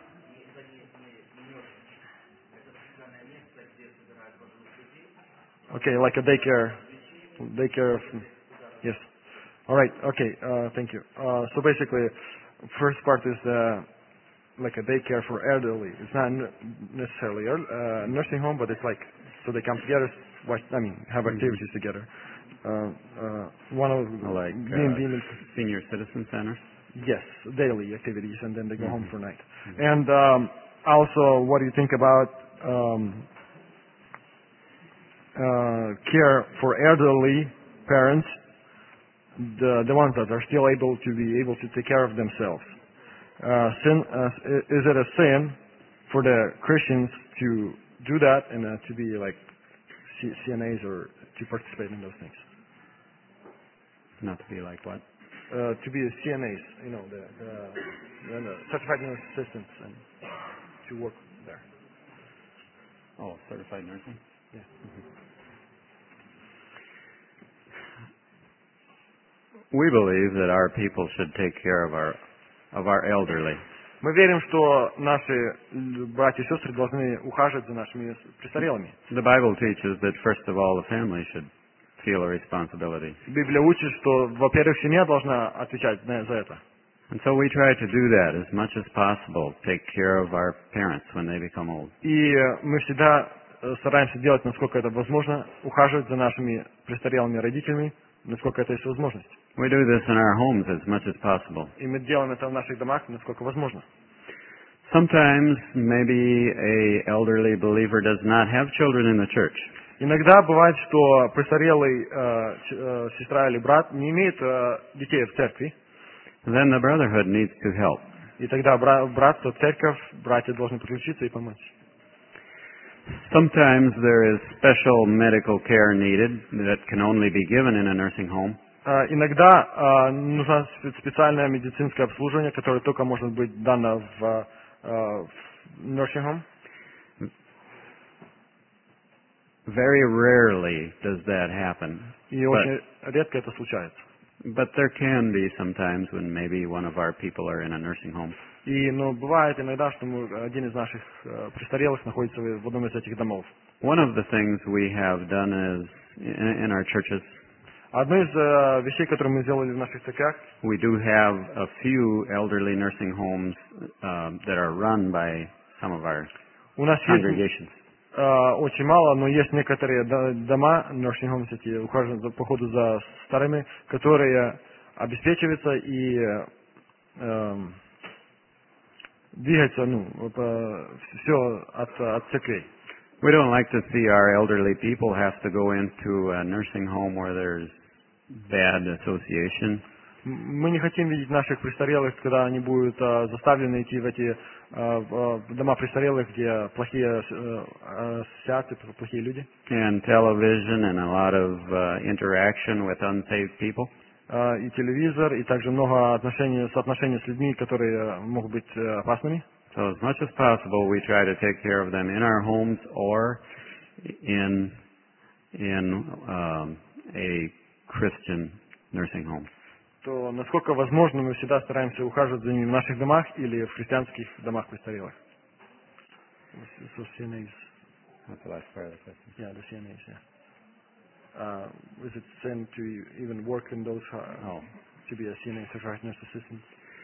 S2: okay, like a daycare, daycare. Yes. All right. Okay. Uh, thank you. Uh, so basically, first part is uh, like a daycare for elderly. It's not n- necessarily a uh, nursing home, but it's like so they come together. Watch, I mean, have activities together. Uh, uh, one of
S1: Like
S2: being,
S1: uh,
S2: being
S1: senior citizen centers.
S2: yes, daily activities, and then they go home for night. And um, also, what do you think about um, uh, care for elderly parents? The, the ones that are still able to be able to take care of themselves. Uh, sin, uh, is it a sin for the Christians to do that and uh, to be like C- CNAs or to participate in those things?
S1: Not to be like what?
S2: Uh, to be C N As, you know, the, the, the certified nurse assistants, and to work there.
S1: Oh, certified nursing?
S2: Yeah.
S1: We believe that our people should take care of our of our elderly.
S2: Мы верим, что наши л- братья и сестры должны ухаживать за нашими с- престарелыми.
S1: The Bible teaches that first of all the family should feel a responsibility.
S2: Библия учит, что, во-первых, семья должна отвечать на- за это.
S1: And so we try to do that as much as possible, take care of our parents when they become old.
S2: И э, мы всегда э, стараемся делать, насколько это возможно, ухаживать за нашими престарелыми родителями, насколько это есть возможность.
S1: We do this in our homes as much as possible.
S2: И мы делаем это в наших домах, насколько возможно.
S1: Sometimes maybe a elderly believer does not have children in the church.
S2: Иногда бывает, что престарелый э, ч- э, сестра или брат не имеет э, детей в церкви,
S1: Then the brotherhood needs to help.
S2: и тогда бра- братство, церковь, братья должны подключиться и помочь.
S1: Sometimes there is special medical care needed that can only be given in a nursing home.
S2: Э, Иногда э, нужно спе- специальное медицинское обслуживание, которое только может быть дано в, э, в nursing home.
S1: Very rarely does that happen.
S2: И очень редко это случается.
S1: But there can be sometimes when maybe one of our people are in a nursing home.
S2: И, ну, бывает иногда, что мы, один из наших э, престарелых находится в в одном из этих домов.
S1: One of the things we have done is, in, in our churches,
S2: Одно из э, вещей, которые мы сделали в наших церквях,
S1: we do have a few elderly nursing homes um, that are run by some of our
S2: у нас есть
S1: congregations.
S2: э, очень мало, но есть некоторые до- дома, nursing homes, эти ухаживают за, по ходу за старыми, которые обеспечиваются и э, эм, двигаются, ну, все от, от церквей.
S1: We don't like to see our elderly people have to go into a nursing home where there's bad association.
S2: М- Мы не хотим видеть наших престарелых, когда они будут э, заставлены идти в эти э, в, в дома престарелых, где плохие э, ассоциации, плохие люди.
S1: And television and a lot of uh, interaction with unsaved people.
S2: Э, и телевизор, и также много отношений, соотношений с людьми, которые э, могут быть э, опасными.
S1: So as much as possible, we try to take care of them in our homes or in in um, a Christian nursing homes.
S2: то насколько возможно мы всегда стараемся ухаживать за ними в наших домах или в христианских домах престарелых. So C N As.
S1: That's the last part of the question.
S2: Yeah, the C N As, yeah. Uh, is it same to even work in those, uh,
S1: Oh.
S2: to be a C N A, certified nurse assistant?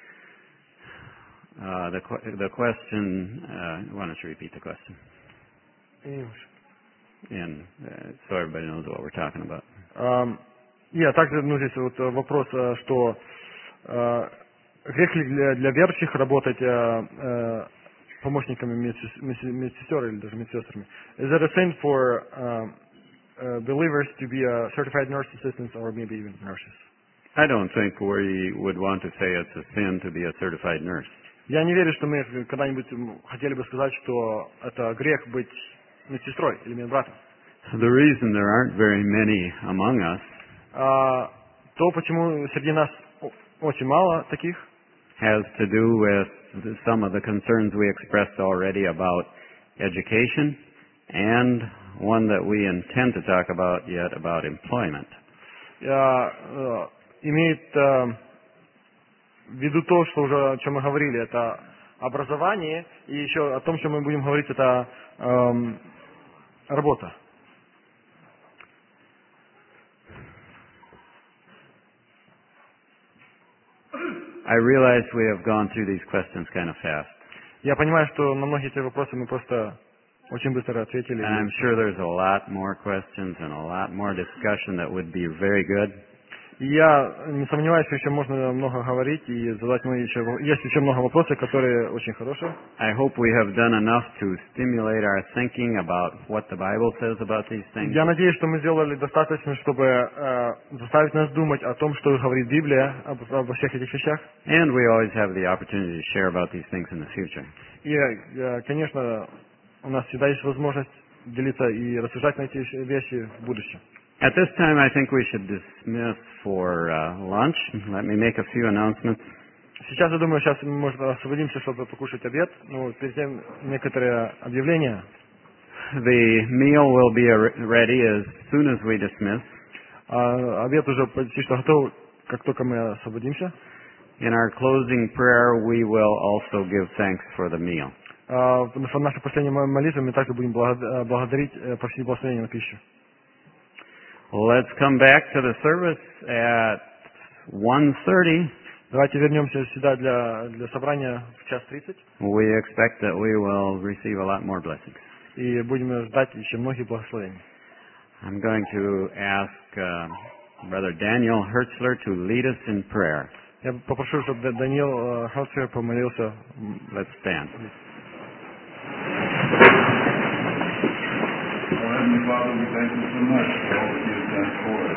S1: Uh, the que- the question. Uh, why don't you repeat the question?
S2: English.
S1: And uh, so everybody knows what we're talking about.
S2: Um, и а также, ну, здесь вот вопрос, э, что э, грех ли для, для верующих работать э, э, помощниками медсес- медс- медсестер или даже медсестрами? Is that a sin for um, uh, believers to be a certified nurse assistants or maybe even nurses?
S1: I don't think we would want to say it's a sin to be a certified nurse.
S2: Я не верю, что мы когда-нибудь хотели бы сказать, что это грех быть медсестрой или медбратом.
S1: The reason there aren't very many among us
S2: А, то, почему среди нас о- очень мало таких,
S1: has to do with the, some of the concerns we expressed already about education and one that we intend to talk about yet about employment.
S2: а, э, имеет э, в виду то, что уже о чем мы говорили, это образование, и еще о том, что мы будем говорить, это эм, работа.
S1: I realize we have gone through these questions kind of fast,
S2: Я понимаю, что на многие эти вопросы мы просто очень быстро ответили.
S1: and I'm sure there's a lot more questions and a lot more discussion that would be very good.
S2: И я не сомневаюсь, что еще можно много говорить и задать мы еще есть еще много вопросов, которые очень хорошие.
S1: I hope we have done enough to stimulate our thinking about what the Bible says about these things.
S2: Я надеюсь, что мы сделали достаточно, чтобы э, заставить нас думать о том, что говорит Библия об, обо всех этих вещах.
S1: And we always have the opportunity to share about these things in the future.
S2: И, э, конечно, у нас всегда есть возможность делиться и рассуждать на эти вещи в будущем.
S1: At this time, I think we should dismiss for uh, lunch. Let me make a few announcements.
S2: Сейчас, я думаю, сейчас мы, может, освободимся, чтобы покушать обед. Ну, перед тем некоторые объявления.
S1: The meal will be ar- ready as soon as we dismiss.
S2: А, обед уже почти что готов, как только мы освободимся.
S1: In our closing prayer, we will also give thanks for the meal.
S2: А, в нашей последней молитве мы также будем благо- благодарить э, просить благословения на пищу.
S1: Let's come back to the service at one thirty.
S2: Давайте вернемся сюда для, для собрания в час тридцать.
S1: We expect that we will receive a lot more blessings.
S2: И будем ждать еще многих благословений.
S1: I'm going to ask uh, Brother Daniel Hertzler to lead us in prayer.
S2: Я попрошу, чтобы Да- Даниил Хелцер помолился.
S1: Let's stand.
S7: Our Heavenly Father, we thank you so much for all that you have done for us.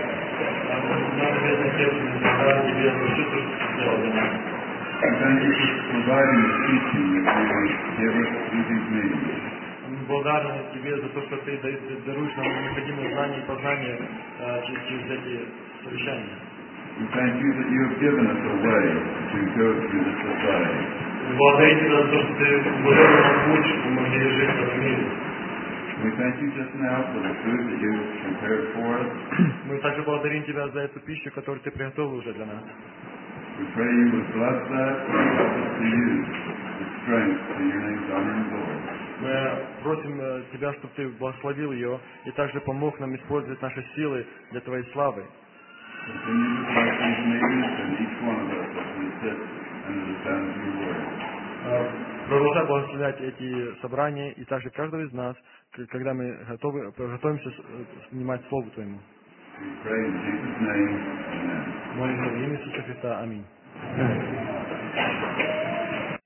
S7: We thank you for providing the teaching that you give us through these meetings.
S2: Мы благодарны Тебе за то, что Ты да- даруешь нам необходимые знания и познания э, через, через эти совещания.
S7: We thank you that you have given us a way to go through this society.
S2: Благодарим Тебя за то, что Ты вводил нам путь, чтобы мы могли жить в этом мире.
S7: We thank you just now for the food that you have prepared for us.
S2: Мы также благодарим Тебя за эту пищу, которую Ты приготовил уже для нас.
S7: We pray you would bless that and help us to use the strength to your name's honor and glory.
S2: Мы просим э, Тебя, чтобы Ты благословил ее и также помог нам использовать наши силы для Твоей славы.
S7: Continue to bless these meetings and each one of us as we sit under the sound of your word.
S2: Э, Продолжай благословлять эти собрания и также каждого из нас, к- когда мы готовы, готовимся с- э, внимать Слову Твоему.
S7: We pray in Jesus' name. Amen.
S2: Молимся в имя Иисуса Христа. Аминь.